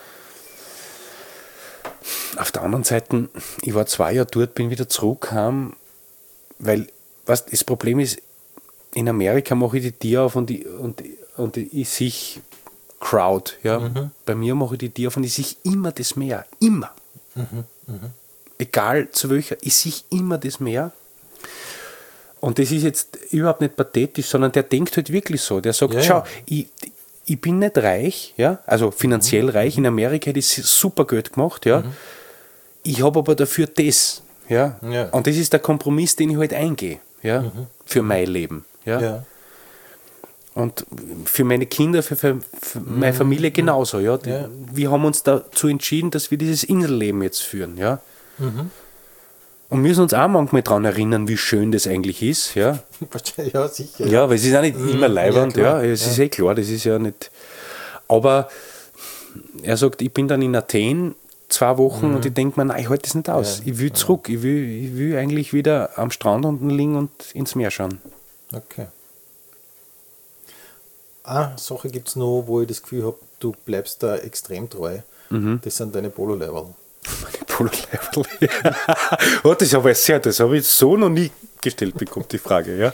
auf der anderen Seite, ich war 2 Jahre dort, bin wieder zurückgekommen, weil, was das Problem ist, in Amerika mache ich die Tür auf und ich sehe Crowd. Ja? Bei mir mache ich die Tür auf und ich sehe immer das Meer. Immer. Egal zu welcher, ich sehe immer das Meer. Und das ist jetzt überhaupt nicht pathetisch, sondern der denkt halt wirklich so. Der sagt, schau, ich bin nicht reich, ja? Also finanziell reich. In Amerika hätte ich super Geld gemacht. Ja? Ich habe aber dafür das. Ja? Und das ist der Kompromiss, den ich halt eingehe, ja? Für mein Leben. Ja? Und für meine Kinder, für meine Familie genauso. Ja? Wir haben uns dazu entschieden, dass wir dieses Inselleben jetzt führen. Ja? Und müssen uns auch manchmal daran erinnern, wie schön das eigentlich ist. Ja, ja sicher. Ja, weil es ist auch nicht immer leibernd. Ja, es ist klar, das ist ja nicht. Aber er sagt, ich bin dann in Athen 2 Wochen und ich denke mir, nein, ich halte das nicht aus. Ich will zurück. Ich will eigentlich wieder am Strand unten liegen und ins Meer schauen. Okay. Eine Sache gibt es noch, wo ich das Gefühl habe, du bleibst da extrem treu. Das sind deine Polo-Level. Meine Polo-Level? Oh, das habe ich so noch nie gestellt bekommen, die Frage. Ja.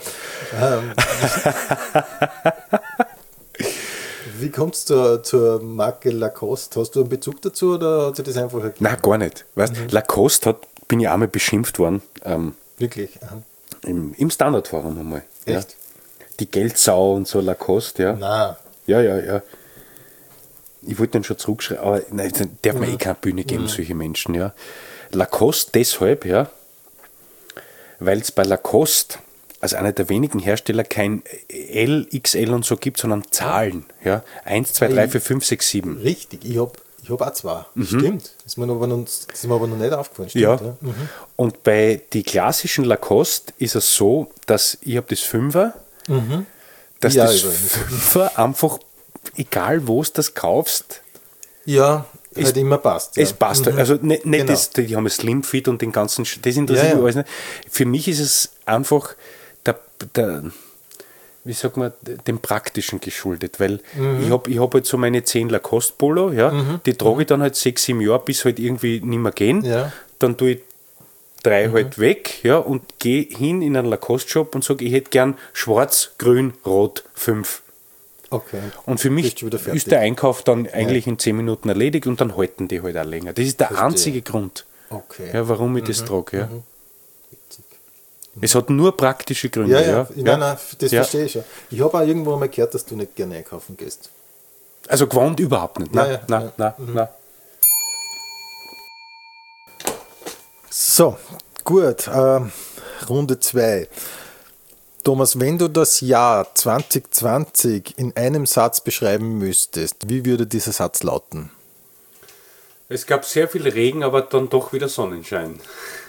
Wie kommt es zur Marke Lacoste? Hast du einen Bezug dazu oder hat sich das einfach ergeben? Nein, gar nicht. Weißt, Lacoste bin ich einmal beschimpft worden. Wirklich? Im Standardforum einmal. Echt? Ja. Die Geldsau und so Lacoste, ja. Nein. Ja. Ich wollte dann schon zurückschreiben, aber nein, dann darf man keine Bühne geben, solche Menschen, ja. Lacoste deshalb, ja, weil es bei Lacoste als einer der wenigen Hersteller kein L, XL und so gibt, sondern Zahlen, ja. 1, 2, 3, 4, 5, 6, 7. Richtig, ich hab auch 2. Stimmt. Das ist mir aber noch nicht aufgefallen. Stimmt, ja. Und bei die klassischen Lacoste ist es so, dass ich habe das 5er, dass das 5er einfach, egal wo du das kaufst, halt immer passt. Ja. Es passt. Also nicht genau. Das, die haben ein Slim Fit und den ganzen, das interessiert mich alles nicht. Für mich ist es einfach wie sagt man, dem Praktischen geschuldet, weil ich hab halt so meine 10 Lacoste Polo, ja, die trage ich dann halt 6, 7 Jahre, bis halt irgendwie nicht mehr gehen. Ja. Dann tue ich 3 halt weg, ja, und gehe hin in einen Lacoste Shop und sage, ich hätte gern schwarz, grün, rot 5. Okay. Und für mich ist der Einkauf dann eigentlich in 10 Minuten erledigt und dann halten die halt auch länger. Das ist der einzige Grund, warum ich das trage. Ja. Es hat nur praktische Gründe. Nein, das verstehe ich schon. Ich habe auch irgendwo mal gehört, dass du nicht gerne einkaufen gehst. Also gewohnt überhaupt nicht. Nein. So, gut. Runde 2. Thomas, wenn du das Jahr 2020 in einem Satz beschreiben müsstest, wie würde dieser Satz lauten? Es gab sehr viel Regen, aber dann doch wieder Sonnenschein.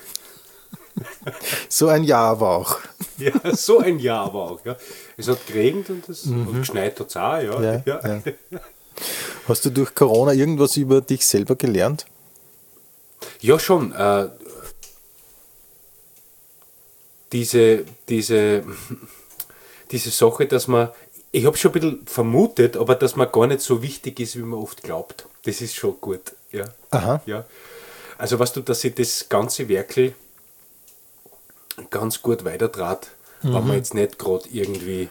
So ein Jahr aber auch. Ja, so ein Jahr aber auch. Ja. Es hat geregnet und geschneit hat es auch. Ja. Hast du durch Corona irgendwas über dich selber gelernt? Ja, schon. Diese Sache, dass man, ich habe schon ein bisschen vermutet, aber dass man gar nicht so wichtig ist, wie man oft glaubt. Das ist schon gut. Ja. Aha. Ja. Also weißt du, dass ich das ganze Werkel ganz gut weitertrat, wenn man jetzt nicht gerade irgendwie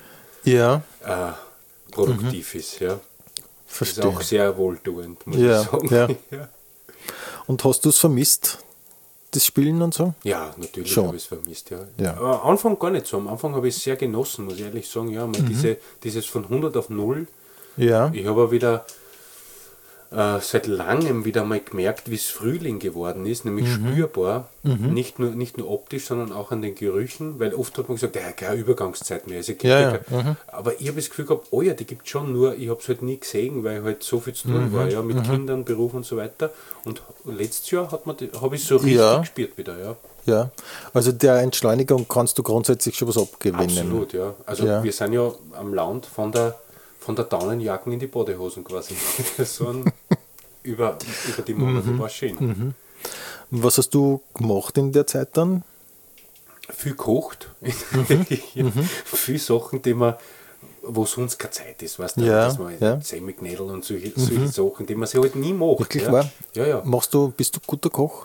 produktiv ist. Ja. Verstehe. Das ist auch sehr wohltuend, muss ich sagen. Ja. Und hast du es vermisst? Das Spielen und so? Ja, natürlich habe ich es vermisst, ja. Am Anfang gar nicht so. Am Anfang habe ich es sehr genossen, muss ich ehrlich sagen. Ja, dieses von 100 auf 0. Ja. Ich habe auch wieder seit langem wieder mal gemerkt, wie es Frühling geworden ist, nämlich spürbar. Nicht nur optisch, sondern auch an den Gerüchen, weil oft hat man gesagt, keine Übergangszeit mehr. Also aber ich habe das Gefühl gehabt, oh ja, die gibt es schon, nur ich habe es halt nie gesehen, weil halt so viel zu tun war, mit Kindern, Beruf und so weiter. Und letztes Jahr habe ich es so richtig gespürt wieder, ja. Ja, also der Entschleunigung kannst du grundsätzlich schon was abgewinnen. Absolut, ja. Also wir sind ja am Land von der Daunenjacken in die Badehosen quasi. So über die Monate war schön. Was hast du gemacht in der Zeit dann? Viel gekocht. Viel Sachen, wo sonst keine Zeit ist, weißt du, dass man Semmelknödel und solche Sachen, die man sich halt nie macht. Wirklich wahr? Ja. Bist du guter Koch?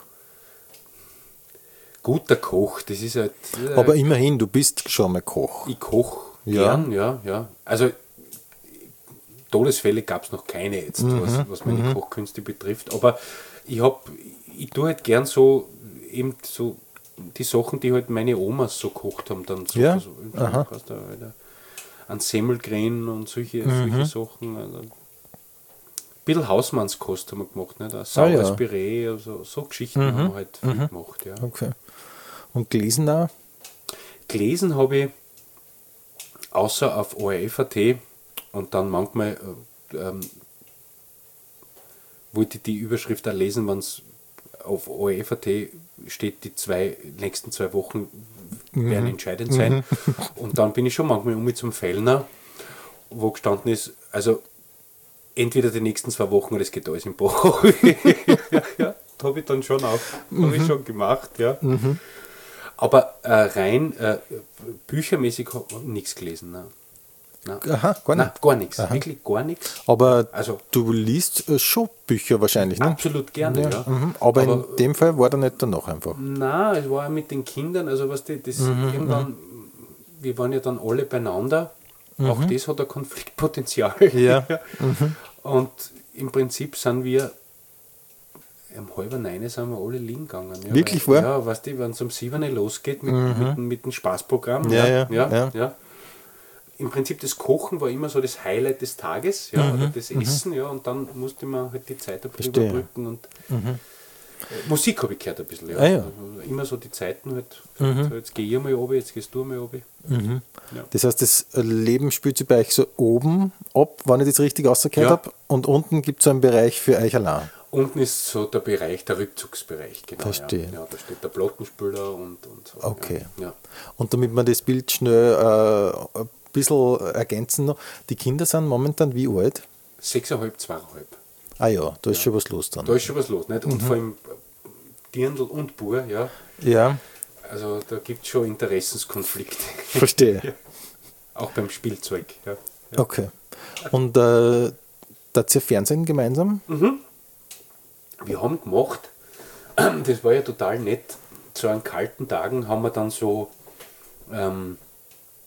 Guter Koch, das ist halt... Aber immerhin, du bist schon mal Koch. Ich koche gern, ja. Also Todesfälle gab es noch keine jetzt, was meine Kochkünste betrifft, aber ich tue halt gern so eben so die Sachen, die halt meine Omas so gekocht haben, dann so, an Semmelgren und solche Sachen. Also, ein bisschen Hausmannskost haben wir gemacht, nicht? Ein saures Püree, also, so Geschichten haben wir halt viel gemacht. Ja. Okay. Und gelesen auch? Gelesen habe ich außer auf ORF.at und dann manchmal wollte ich die Überschrift auch lesen, wenn es auf ORF.at steht, die nächsten 2 Wochen werden entscheidend sein. Und dann bin ich schon manchmal zum Fellner, wo gestanden ist, also entweder die nächsten 2 Wochen oder es geht alles im Bach. Ja, das habe ich dann schon auch gemacht. Ja. Aber rein büchermäßig habe ich nichts gelesen. Nein. Aha, gar nichts. Wirklich gar nichts. Aber du liest schon Bücher wahrscheinlich, ne? Absolut gerne, ja. Aber in dem Fall war da nicht danach einfach. Nein, es war auch mit den Kindern, also was irgendwann, wir waren ja dann alle beieinander, auch das hat ein Konfliktpotenzial. Ja. Und im Prinzip sind wir um 8:30 sind wir alle liegen gegangen. Ja, wirklich wahr? Ja, weißt du, wenn es um 7 losgeht mit dem Spaßprogramm. Ja. Im Prinzip das Kochen war immer so das Highlight des Tages, oder das Essen, und dann musste man halt die Zeit überbrücken und Musik habe ich gehört ein bisschen, ja. Also immer so die Zeiten halt, so jetzt gehe ich mal runter, jetzt gehst du mal runter. Ja. Das heißt, das Leben spielt sich bei euch so oben ab, wenn ich das richtig rausgehört habe, und unten gibt es so einen Bereich für euch allein. Unten ist so der Bereich, der Rückzugsbereich, genau. Verstehe. Ja, da steht der Plattenspieler und so. Okay. Ja. Und damit man das Bild schnell ein bisschen ergänzen noch, die Kinder sind momentan wie alt? 6,5, 2,5. Ah ja, da ist schon was los dann. Da ist schon was los, nicht? Und vor allem Dirndl und Bur, ja. Ja. Also da gibt es schon Interessenskonflikte. Verstehe. Ja. Auch beim Spielzeug, ja. Okay. Und dazu Fernsehen gemeinsam? Wir haben gemacht, das war ja total nett, zu an kalten Tagen haben wir dann so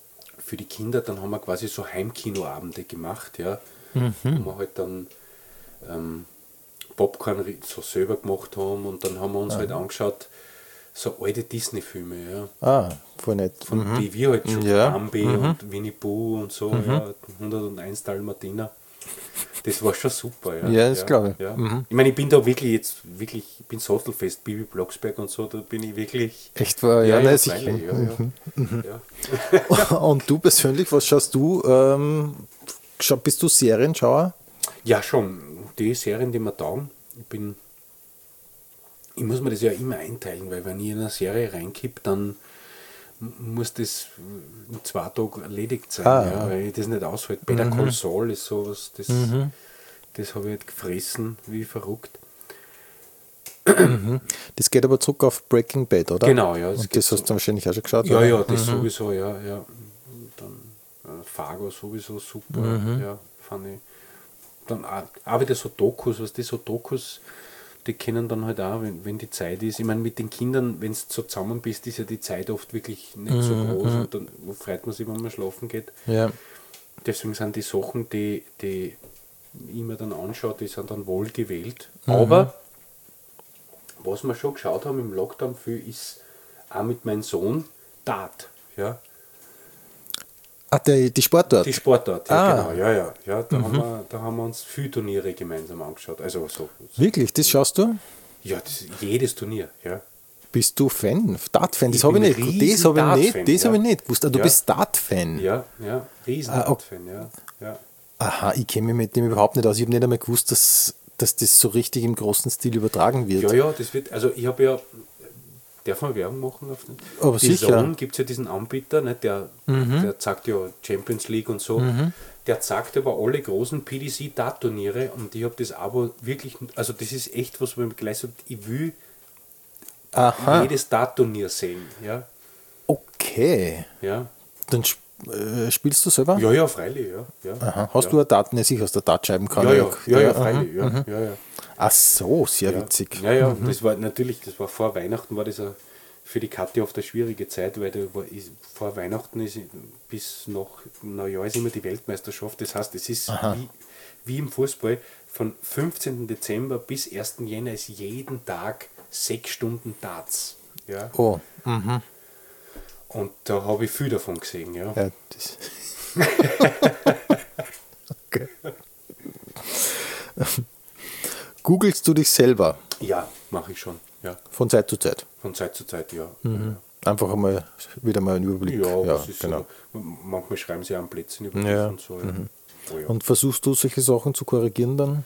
für die Kinder, dann haben wir quasi so Heimkinoabende gemacht, ja, wo wir halt dann Popcorn so selber gemacht haben und dann haben wir uns halt angeschaut, so alte Disney-Filme, ja. Voll nett. Die wir halt schon, Bambi und Winnie Pooh und so, ja, 101 Dalmatiner. Das war schon super, ja. Ja, das glaube ich. Ja. Ich meine, ich bin da wirklich, ich bin sattelfest, Bibi Blocksberg und so, da bin ich wirklich... Echt wahr? Ja, ja, sicher. Ja. Und du persönlich, was schaust du? Bist du Serienschauer? Ja, schon. Die Serien, die mir taugen, ich muss mir das ja immer einteilen, weil wenn ich in eine Serie reinkippe, dann muss das in 2 Tagen erledigt sein, ja, weil ich das nicht aushalte. Better Call Saul ist sowas, das habe ich halt gefressen wie verrückt. Das geht aber zurück auf Breaking Bad, oder? Genau, ja. Und das hast du wahrscheinlich auch schon geschaut, ja, oder? Ja, das sowieso, ja. Dann Fargo sowieso super, ja, fand ich. Dann auch wieder so Dokus, die kennen dann halt auch, wenn die Zeit ist. Ich meine, mit den Kindern, wenn du so zusammen bist, ist ja die Zeit oft wirklich nicht so groß und dann freut man sich, wenn man schlafen geht. Ja. Deswegen sind die Sachen, die ich mir dann anschaue, die sind dann wohl gewählt. Aber was wir schon geschaut haben im Lockdown viel, ist auch mit meinem Sohn Dart. Ja. Die Sportart? Die Sportart, ja, genau. Ja. Da haben wir uns viele Turniere gemeinsam angeschaut. Also so. Wirklich, das schaust du? Ja, jedes Turnier, ja. Bist du Fan? Dart-Fan? Das habe ich nicht. Das habe ich nicht gewusst. Du bist Dart-Fan? Ja, riesen Dart-Fan, ja. Aha, ich kenne mich mit dem überhaupt nicht aus. Ich habe nicht einmal gewusst, dass das so richtig im großen Stil übertragen wird. Ja, das wird, also ich habe ja, darf man Werbung machen auf den? Aber sicher. Gibt es ja diesen Anbieter, ne, der zeigt ja Champions League und so, der zeigt aber alle großen PDC-Dart-Turniere und ich habe das aber wirklich, also das ist echt was, wo ich gleich sagt, ich will jedes Dart-Turnier sehen. Ja. Okay. Ja. Dann spielst du selber? Ja, freilich, ja. Aha. Hast du eine Dart? Ne, sicher hast du eine Dartscheiben. Ja, freilich, ja. Ach so, sehr witzig. Ja, das war natürlich, vor Weihnachten war das für die Kathi oft eine schwierige Zeit, weil vor Weihnachten ist bis nach Neujahr ist immer die Weltmeisterschaft. Das heißt, es ist wie im Fußball, von 15. Dezember bis 1. Jänner ist jeden Tag 6 Stunden Darts. Ja. Oh. Und da habe ich viel davon gesehen, ja. Das okay. Googlest du dich selber? Ja, mache ich schon. Ja. Von Zeit zu Zeit? Von Zeit zu Zeit, ja. Einfach wieder mal einen Überblick. Ja, das ist genau. So. Manchmal schreiben sie an Plätzen über dich und so. Ja. Oh, ja. Und versuchst du solche Sachen zu korrigieren dann?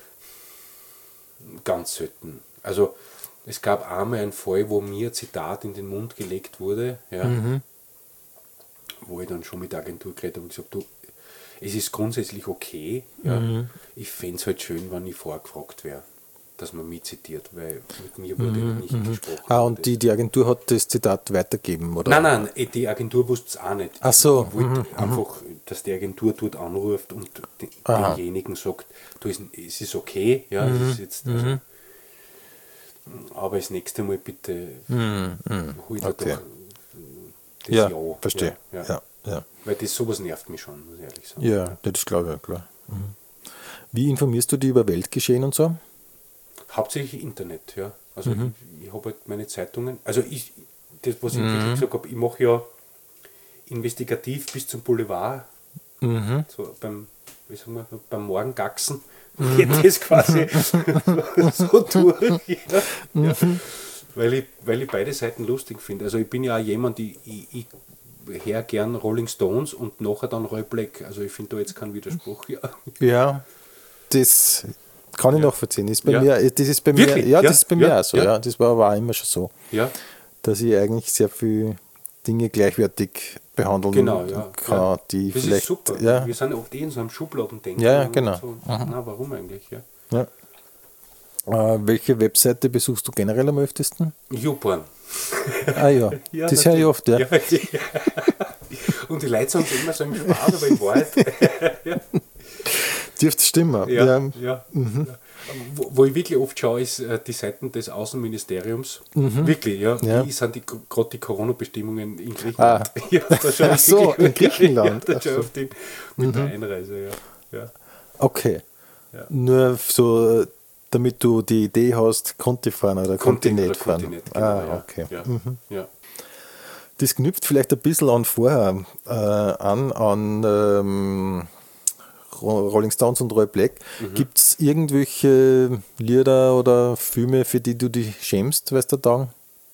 Ganz selten. Also es gab einmal einen Fall, wo mir ein Zitat in den Mund gelegt wurde, ja, wo ich dann schon mit der Agentur geredet habe und gesagt, du, es ist grundsätzlich okay, ja, ich fände es halt schön, wenn ich vorgefragt wäre, dass man mich zitiert, weil mit mir wurde nicht gesprochen. Und die Agentur hat das Zitat weitergegeben, oder? Nein, die Agentur wusste es auch nicht. Ach so. Ich wollte einfach, dass die Agentur dort anruft und denjenigen sagt, du, es ist okay, ja, es ist jetzt... Also, aber das nächste Mal bitte hol dir doch das Ja, verstehe. Ja. Weil sowas nervt mich schon, muss ich ehrlich sagen. Ja, das glaube ich, klar. Wie informierst du dich über Weltgeschehen und so? Hauptsächlich Internet, ja. Also ich habe halt meine Zeitungen, also das, was ich wirklich gesagt habe, ich mache ja investigativ bis zum Boulevard, so beim Morgengaxen, geht das quasi so durch. Ja. Weil ich beide Seiten lustig finde. Also ich bin ja auch jemand, ich höre gern Rolling Stones und nachher dann Roy Black. Also ich finde da jetzt keinen Widerspruch. Ja, das kann ich nachvollziehen. Das ist bei mir, das ist bei mir, ja, das ist bei mir auch so. Ja. Das war aber auch immer schon so. Ja. Dass ich eigentlich sehr viele Dinge gleichwertig behandeln kann, die das vielleicht... ist super. Ja. Wir sind oft in so einem Schubladendenken. Ja, genau. So. Na, warum eigentlich? Ja. Welche Webseite besuchst du generell am öftesten? YouPorn. Ja, das höre ich oft, ja. Und die Leute sagen es immer so im Spaß, aber in Wahrheit. dürfte stimmen. Ja. Wo ich wirklich oft schaue, ist die Seiten des Außenministeriums. Wirklich, ja. Wie sind gerade die Corona-Bestimmungen in Griechenland? Ach so, in Griechenland. Ja, da schaue ich mit der Einreise, ja. Okay. Ja. Nur so, damit du die Idee hast, konnte ich fahren oder konnte ich nicht fahren. Genau, okay. Ja. Das knüpft vielleicht ein bisschen an vorher an Rolling Stones und Roy Black. Gibt es irgendwelche Lieder oder Filme, für die du dich schämst, weißt du, da?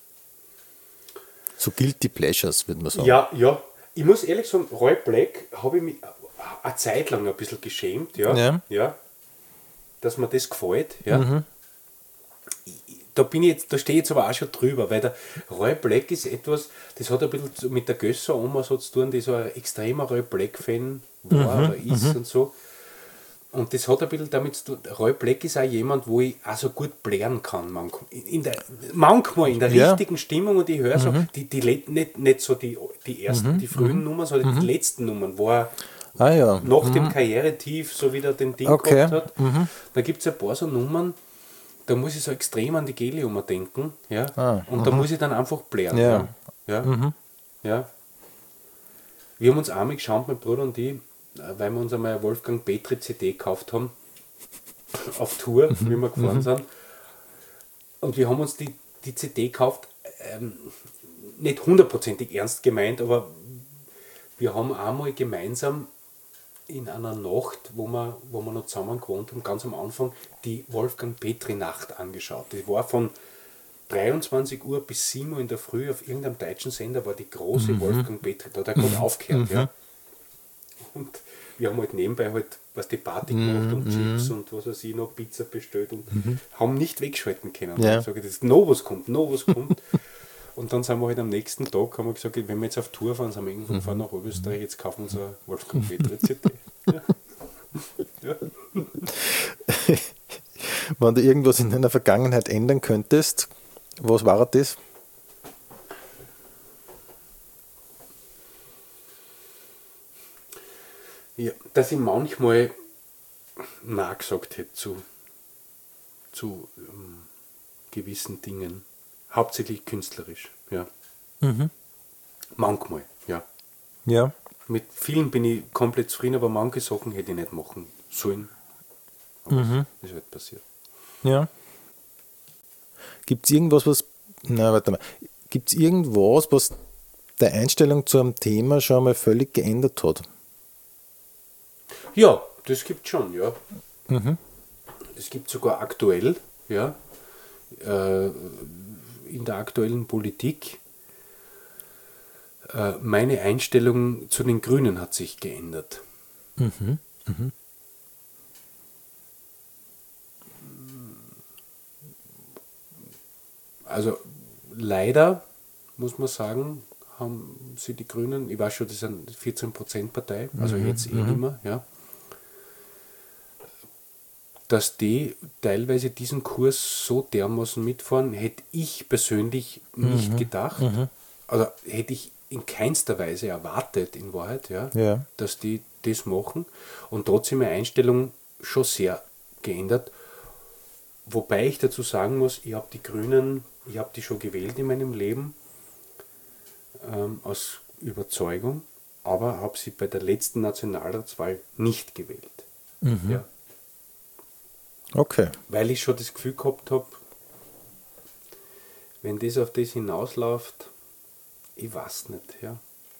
So Guilty Pleasures, würde man sagen. Ja. Ich muss ehrlich sagen, Roy Black habe ich mich eine Zeit lang ein bisschen geschämt, ja. Dass mir das gefällt, ja. Da stehe ich jetzt aber auch schon drüber, weil der Roy Black ist etwas, das hat ein bisschen mit der Gösser-Oma so zu tun, die so ein extremer Roy Black-Fan war oder ist und so. Und das hat ein bisschen damit zu tun, Roy Black ist auch jemand, wo ich auch so gut blären kann, manchmal in der richtigen Stimmung, und ich höre so, nicht so die ersten, die frühen Nummern, sondern die letzten Nummern, wo er nach dem Karrieretief so wieder den Ding gehabt hat. Da gibt es ein paar so Nummern, da muss ich so extrem an die Gelium denken, und da muss ich dann einfach blären. Ja. Wir haben uns einmal geschaut, mein Bruder und ich, weil wir uns einmal eine Wolfgang Petri CD gekauft haben, auf Tour, wie wir gefahren sind. Und wir haben uns die CD gekauft, nicht hundertprozentig ernst gemeint, aber wir haben einmal gemeinsam in einer Nacht, wo wir noch zusammen gewohnt haben, ganz am Anfang, die Wolfgang Petri Nacht angeschaut. Die war von 23 Uhr bis 7 Uhr in der Früh auf irgendeinem deutschen Sender, war die große Wolfgang Petri, da hat er gerade aufgehört. Ja. Und wir haben halt nebenbei die Party gemacht und Chips und was weiß ich noch, Pizza bestellt und haben nicht wegschalten können. Ja. Ich sage, das noch was kommt. Und dann sind wir halt am nächsten Tag, haben wir gesagt, wenn wir jetzt auf Tour fahren, sind wir irgendwo gefahren nach Oberösterreich, jetzt kaufen wir uns eine Wolfgang Petri CD. Ja. Wenn du irgendwas in deiner Vergangenheit ändern könntest, was war das? Ja, dass ich manchmal Nein gesagt hätte zu gewissen Dingen. Hauptsächlich künstlerisch, ja. Manchmal, ja. Ja. Mit vielen bin ich komplett zufrieden, aber manche Sachen hätte ich nicht machen sollen. Aber es ist halt passiert. Ja. Gibt es irgendwas, was der Einstellung zu einem Thema schon mal völlig geändert hat? Ja, das gibt es schon, ja. Es gibt sogar aktuell, ja, in der aktuellen Politik, meine Einstellung zu den Grünen hat sich geändert. Also leider, muss man sagen, haben sie die Grünen, ich weiß schon, das ist eine 14%-Partei, also jetzt nicht mehr, ja, dass die teilweise diesen Kurs so dermaßen mitfahren, hätte ich persönlich nicht gedacht. Oder hätte ich in keinster Weise erwartet, in Wahrheit, ja, dass die das machen. Und trotzdem meine Einstellung schon sehr geändert. Wobei ich dazu sagen muss, ich habe die Grünen, ich habe die schon gewählt in meinem Leben, aus Überzeugung, aber habe sie bei der letzten Nationalratswahl nicht gewählt. Ja. Okay. Weil ich schon das Gefühl gehabt habe, wenn das auf das hinausläuft, ich weiß nicht, ja.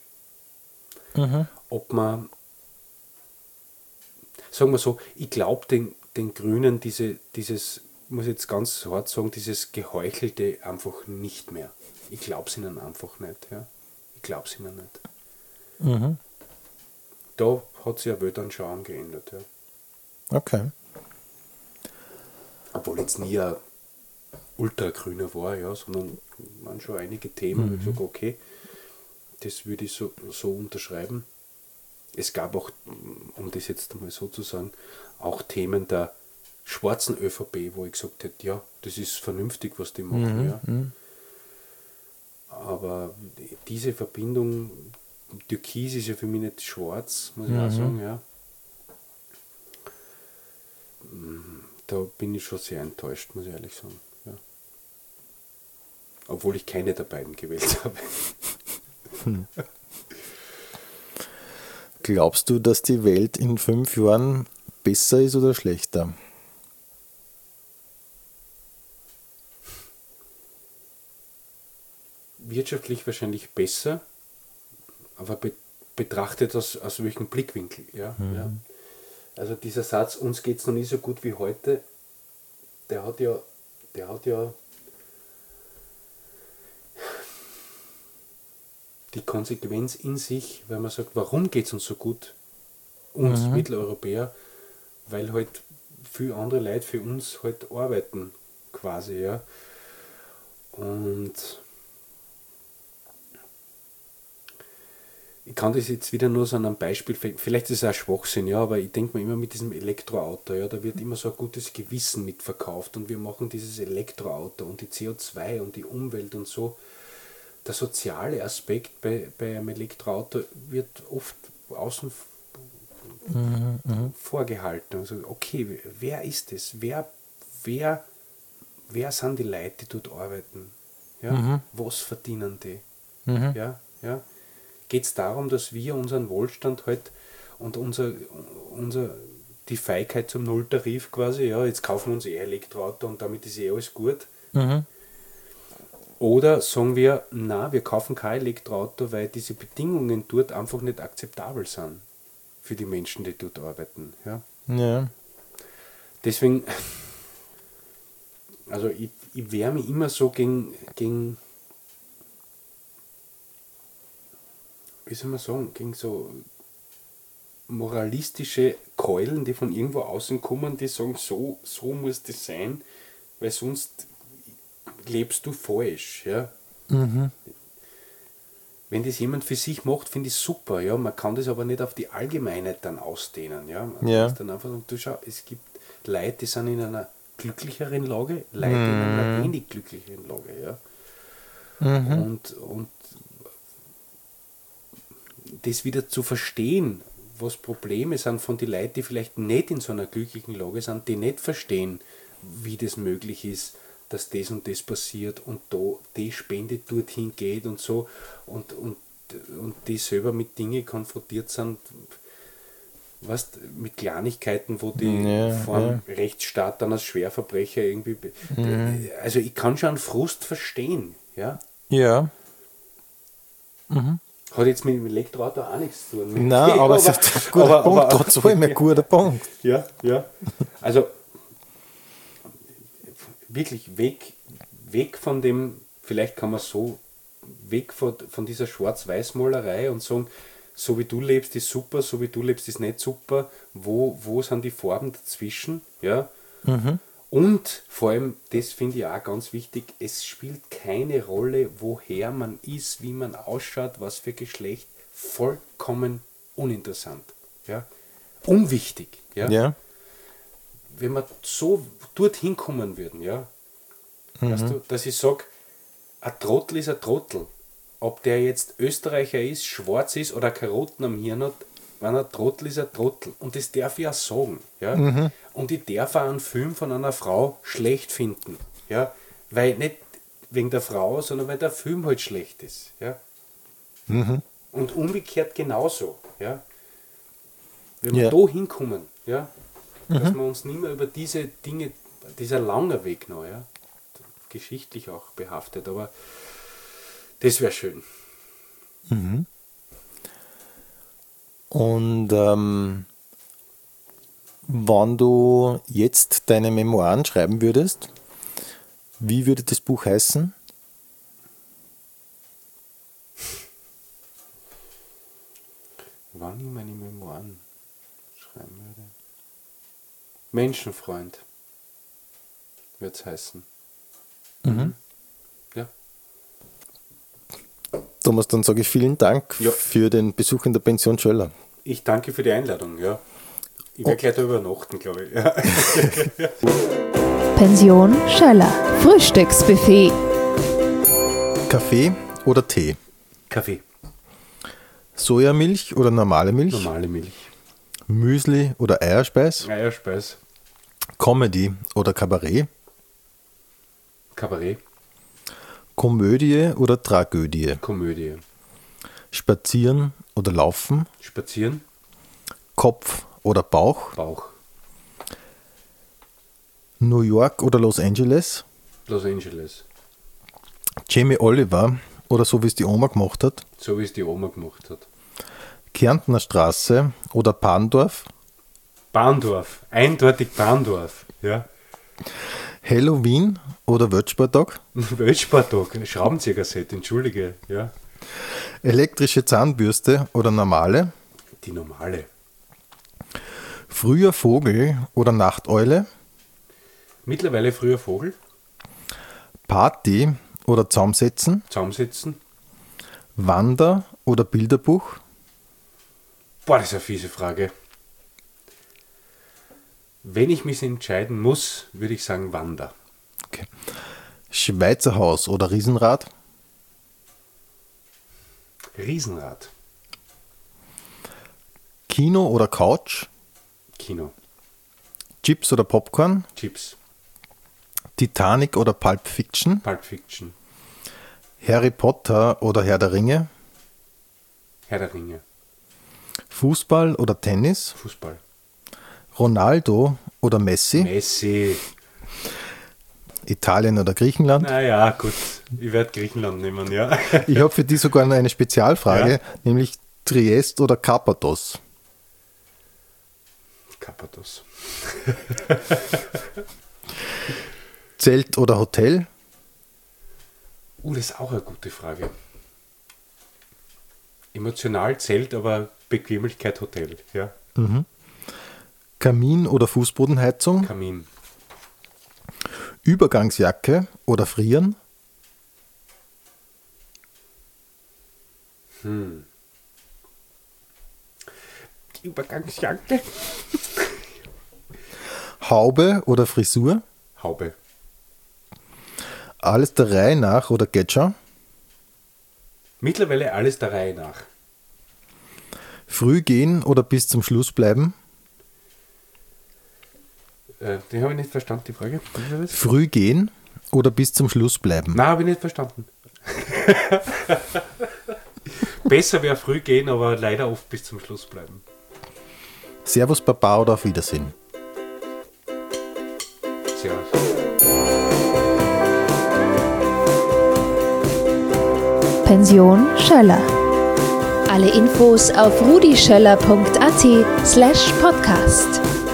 Ob man, sagen wir so, ich glaube den Grünen dieses, muss ich jetzt ganz hart sagen, dieses Geheuchelte einfach nicht mehr. Ich glaube es ihnen einfach nicht, ja. Ich glaube es ihnen nicht. Da hat sich eine Weltanschauung geändert, ja. Okay. Obwohl jetzt nie ein Ultragrüner war, ja, sondern waren schon einige Themen, wo ich gesagt, okay, das würde ich so unterschreiben. Es gab auch, um das jetzt einmal so zu sagen, auch Themen der schwarzen ÖVP, wo ich gesagt hätte, ja, das ist vernünftig, was die machen, ja. Aber diese Verbindung, Türkis ist ja für mich nicht schwarz, muss ich auch sagen, ja. Da bin ich schon sehr enttäuscht, muss ich ehrlich sagen. Ja. Obwohl ich keine der beiden gewählt habe. Glaubst du, dass die Welt in 5 Jahren besser ist oder schlechter? Wirtschaftlich wahrscheinlich besser, aber betrachtet aus welchem Blickwinkel. Ja? Ja. Also dieser Satz, uns geht es noch nie so gut wie heute, der hat ja die Konsequenz in sich, weil man sagt, warum geht es uns so gut, uns Mitteleuropäer, weil halt viele andere Leute für uns halt arbeiten, quasi, ja. Und ich kann das jetzt wieder nur so an einem Beispiel, vielleicht ist es auch Schwachsinn, ja, aber ich denke mir immer mit diesem Elektroauto, ja, da wird immer so ein gutes Gewissen mitverkauft und wir machen dieses Elektroauto und die CO2 und die Umwelt und so. Der soziale Aspekt bei einem Elektroauto wird oft außen vorgehalten. Also, okay, wer ist es? Wer sind die Leute, die dort arbeiten? Ja? Was verdienen die? Ja? Ja? Geht es darum, dass wir unseren Wohlstand halt und die Feigheit zum Nulltarif quasi, ja, jetzt kaufen wir uns Elektroauto und damit ist alles gut. Oder sagen wir, na, wir kaufen kein Elektroauto, weil diese Bedingungen dort einfach nicht akzeptabel sind für die Menschen, die dort arbeiten. Ja. Ja. Deswegen, also ich wehre mich immer so gegen, wie soll man sagen, gegen so moralistische Keulen, die von irgendwo außen kommen, die sagen, so muss das sein, weil sonst lebst du falsch. Ja? Wenn das jemand für sich macht, finde ich super. Ja? Man kann das aber nicht auf die Allgemeinheit dann ausdehnen. Ja? Man muss dann einfach sagen, du schau, es gibt Leute, die sind in einer glücklicheren Lage, Leute in einer wenig glücklicheren Lage. Ja? Und das wieder zu verstehen, was Probleme sind von den Leuten, die vielleicht nicht in so einer glücklichen Lage sind, die nicht verstehen, wie das möglich ist, dass das und das passiert und da die Spende dorthin geht und so und die selber mit Dingen konfrontiert sind, weißt, mit Kleinigkeiten, wo die vom Rechtsstaat dann als Schwerverbrecher irgendwie... Also ich kann schon einen Frust verstehen. Ja. Ja. Hat jetzt mit dem Elektroauto auch nichts zu tun. Nein, aber es ist ein guter Punkt, trotzdem ein guter Punkt. Ja, ja. Also wirklich weg von dem, vielleicht kann man so, weg von dieser Schwarz-Weiß-Malerei und sagen, so wie du lebst ist super, so wie du lebst ist nicht super, wo sind die Farben dazwischen, ja? Und vor allem, das finde ich auch ganz wichtig, es spielt keine Rolle, woher man ist, wie man ausschaut, was für Geschlecht, vollkommen uninteressant, ja? Unwichtig, ja? Wenn wir so dorthin kommen würden, ja, weißt du, dass ich sage, ein Trottel ist ein Trottel. Ob der jetzt Österreicher ist, schwarz ist oder Karotten am Hirn hat, wenn ein Trottel ist ein Trottel. Und das darf ich auch sagen. Ja? Und ich darf auch einen Film von einer Frau schlecht finden. Ja? Weil nicht wegen der Frau, sondern weil der Film halt schlecht ist. Ja? Und umgekehrt genauso. Ja? Wenn wir da hinkommen, ja? Dass wir uns nicht mehr über diese Dinge, dieser lange Weg noch, ja? Geschichtlich auch behaftet, aber das wäre schön. Und wenn du jetzt deine Memoiren schreiben würdest, wie würde das Buch heißen? Wann ich meine Memoiren schreiben würde? Menschenfreund wird es heißen. Ja. Thomas, dann sage ich vielen Dank für den Besuch in der Pension Schöller. Ich danke für die Einladung, ja. Ich werde gleich da übernachten, glaube ich. Ja. Pension Schöller. Frühstücksbuffet. Kaffee oder Tee? Kaffee. Sojamilch oder normale Milch? Normale Milch. Müsli oder Eierspeis? Eierspeis. Comedy oder Kabarett? Kabarett. Komödie oder Tragödie? Komödie. Spazieren oder laufen? Spazieren. Kopf oder Bauch? Bauch. New York oder Los Angeles? Los Angeles. Jamie Oliver oder so wie es die Oma gemacht hat? So wie es die Oma gemacht hat. Kärntner Straße oder Bahndorf? Bahndorf. Eindeutig Bahndorf. Ja. Halloween oder Weltsporttag? Weltsporttag. Schraubenzieher-Set, entschuldige. Ja. Elektrische Zahnbürste oder normale? Die normale. Früher Vogel oder Nachteule? Mittlerweile früher Vogel. Party oder Zaumsetzen? Zaumsetzen. Wander oder Bilderbuch? Boah, das ist eine fiese Frage. Wenn ich mich entscheiden muss, würde ich sagen Wander. Okay. Schweizer Haus oder Riesenrad? Riesenrad. Kino oder Couch? Kino. Chips oder Popcorn? Chips. Titanic oder Pulp Fiction? Pulp Fiction. Harry Potter oder Herr der Ringe? Herr der Ringe. Fußball oder Tennis? Fußball. Ronaldo oder Messi? Messi. Italien oder Griechenland? Naja, gut. Ich werde Griechenland nehmen, ja. Ich habe für die sogar eine Spezialfrage, ja? nämlich Triest oder Karpathos? Karpathos. Zelt oder Hotel? Das ist auch eine gute Frage. Emotional Zelt, aber Bequemlichkeit Hotel, ja. Mhm. Kamin oder Fußbodenheizung? Kamin. Übergangsjacke oder Frieren? Die Übergangsjacke. Haube oder Frisur? Haube. Alles der Reihe nach oder Getscher? Mittlerweile alles der Reihe nach. Früh gehen oder bis zum Schluss bleiben? Die habe ich nicht verstanden, die Frage. Früh gehen oder bis zum Schluss bleiben? Nein, habe ich nicht verstanden. Besser wäre früh gehen, aber leider oft bis zum Schluss bleiben. Servus Baba oder auf Wiedersehen? Servus. Pension Schöller. Alle Infos auf rudischöller.at/podcast.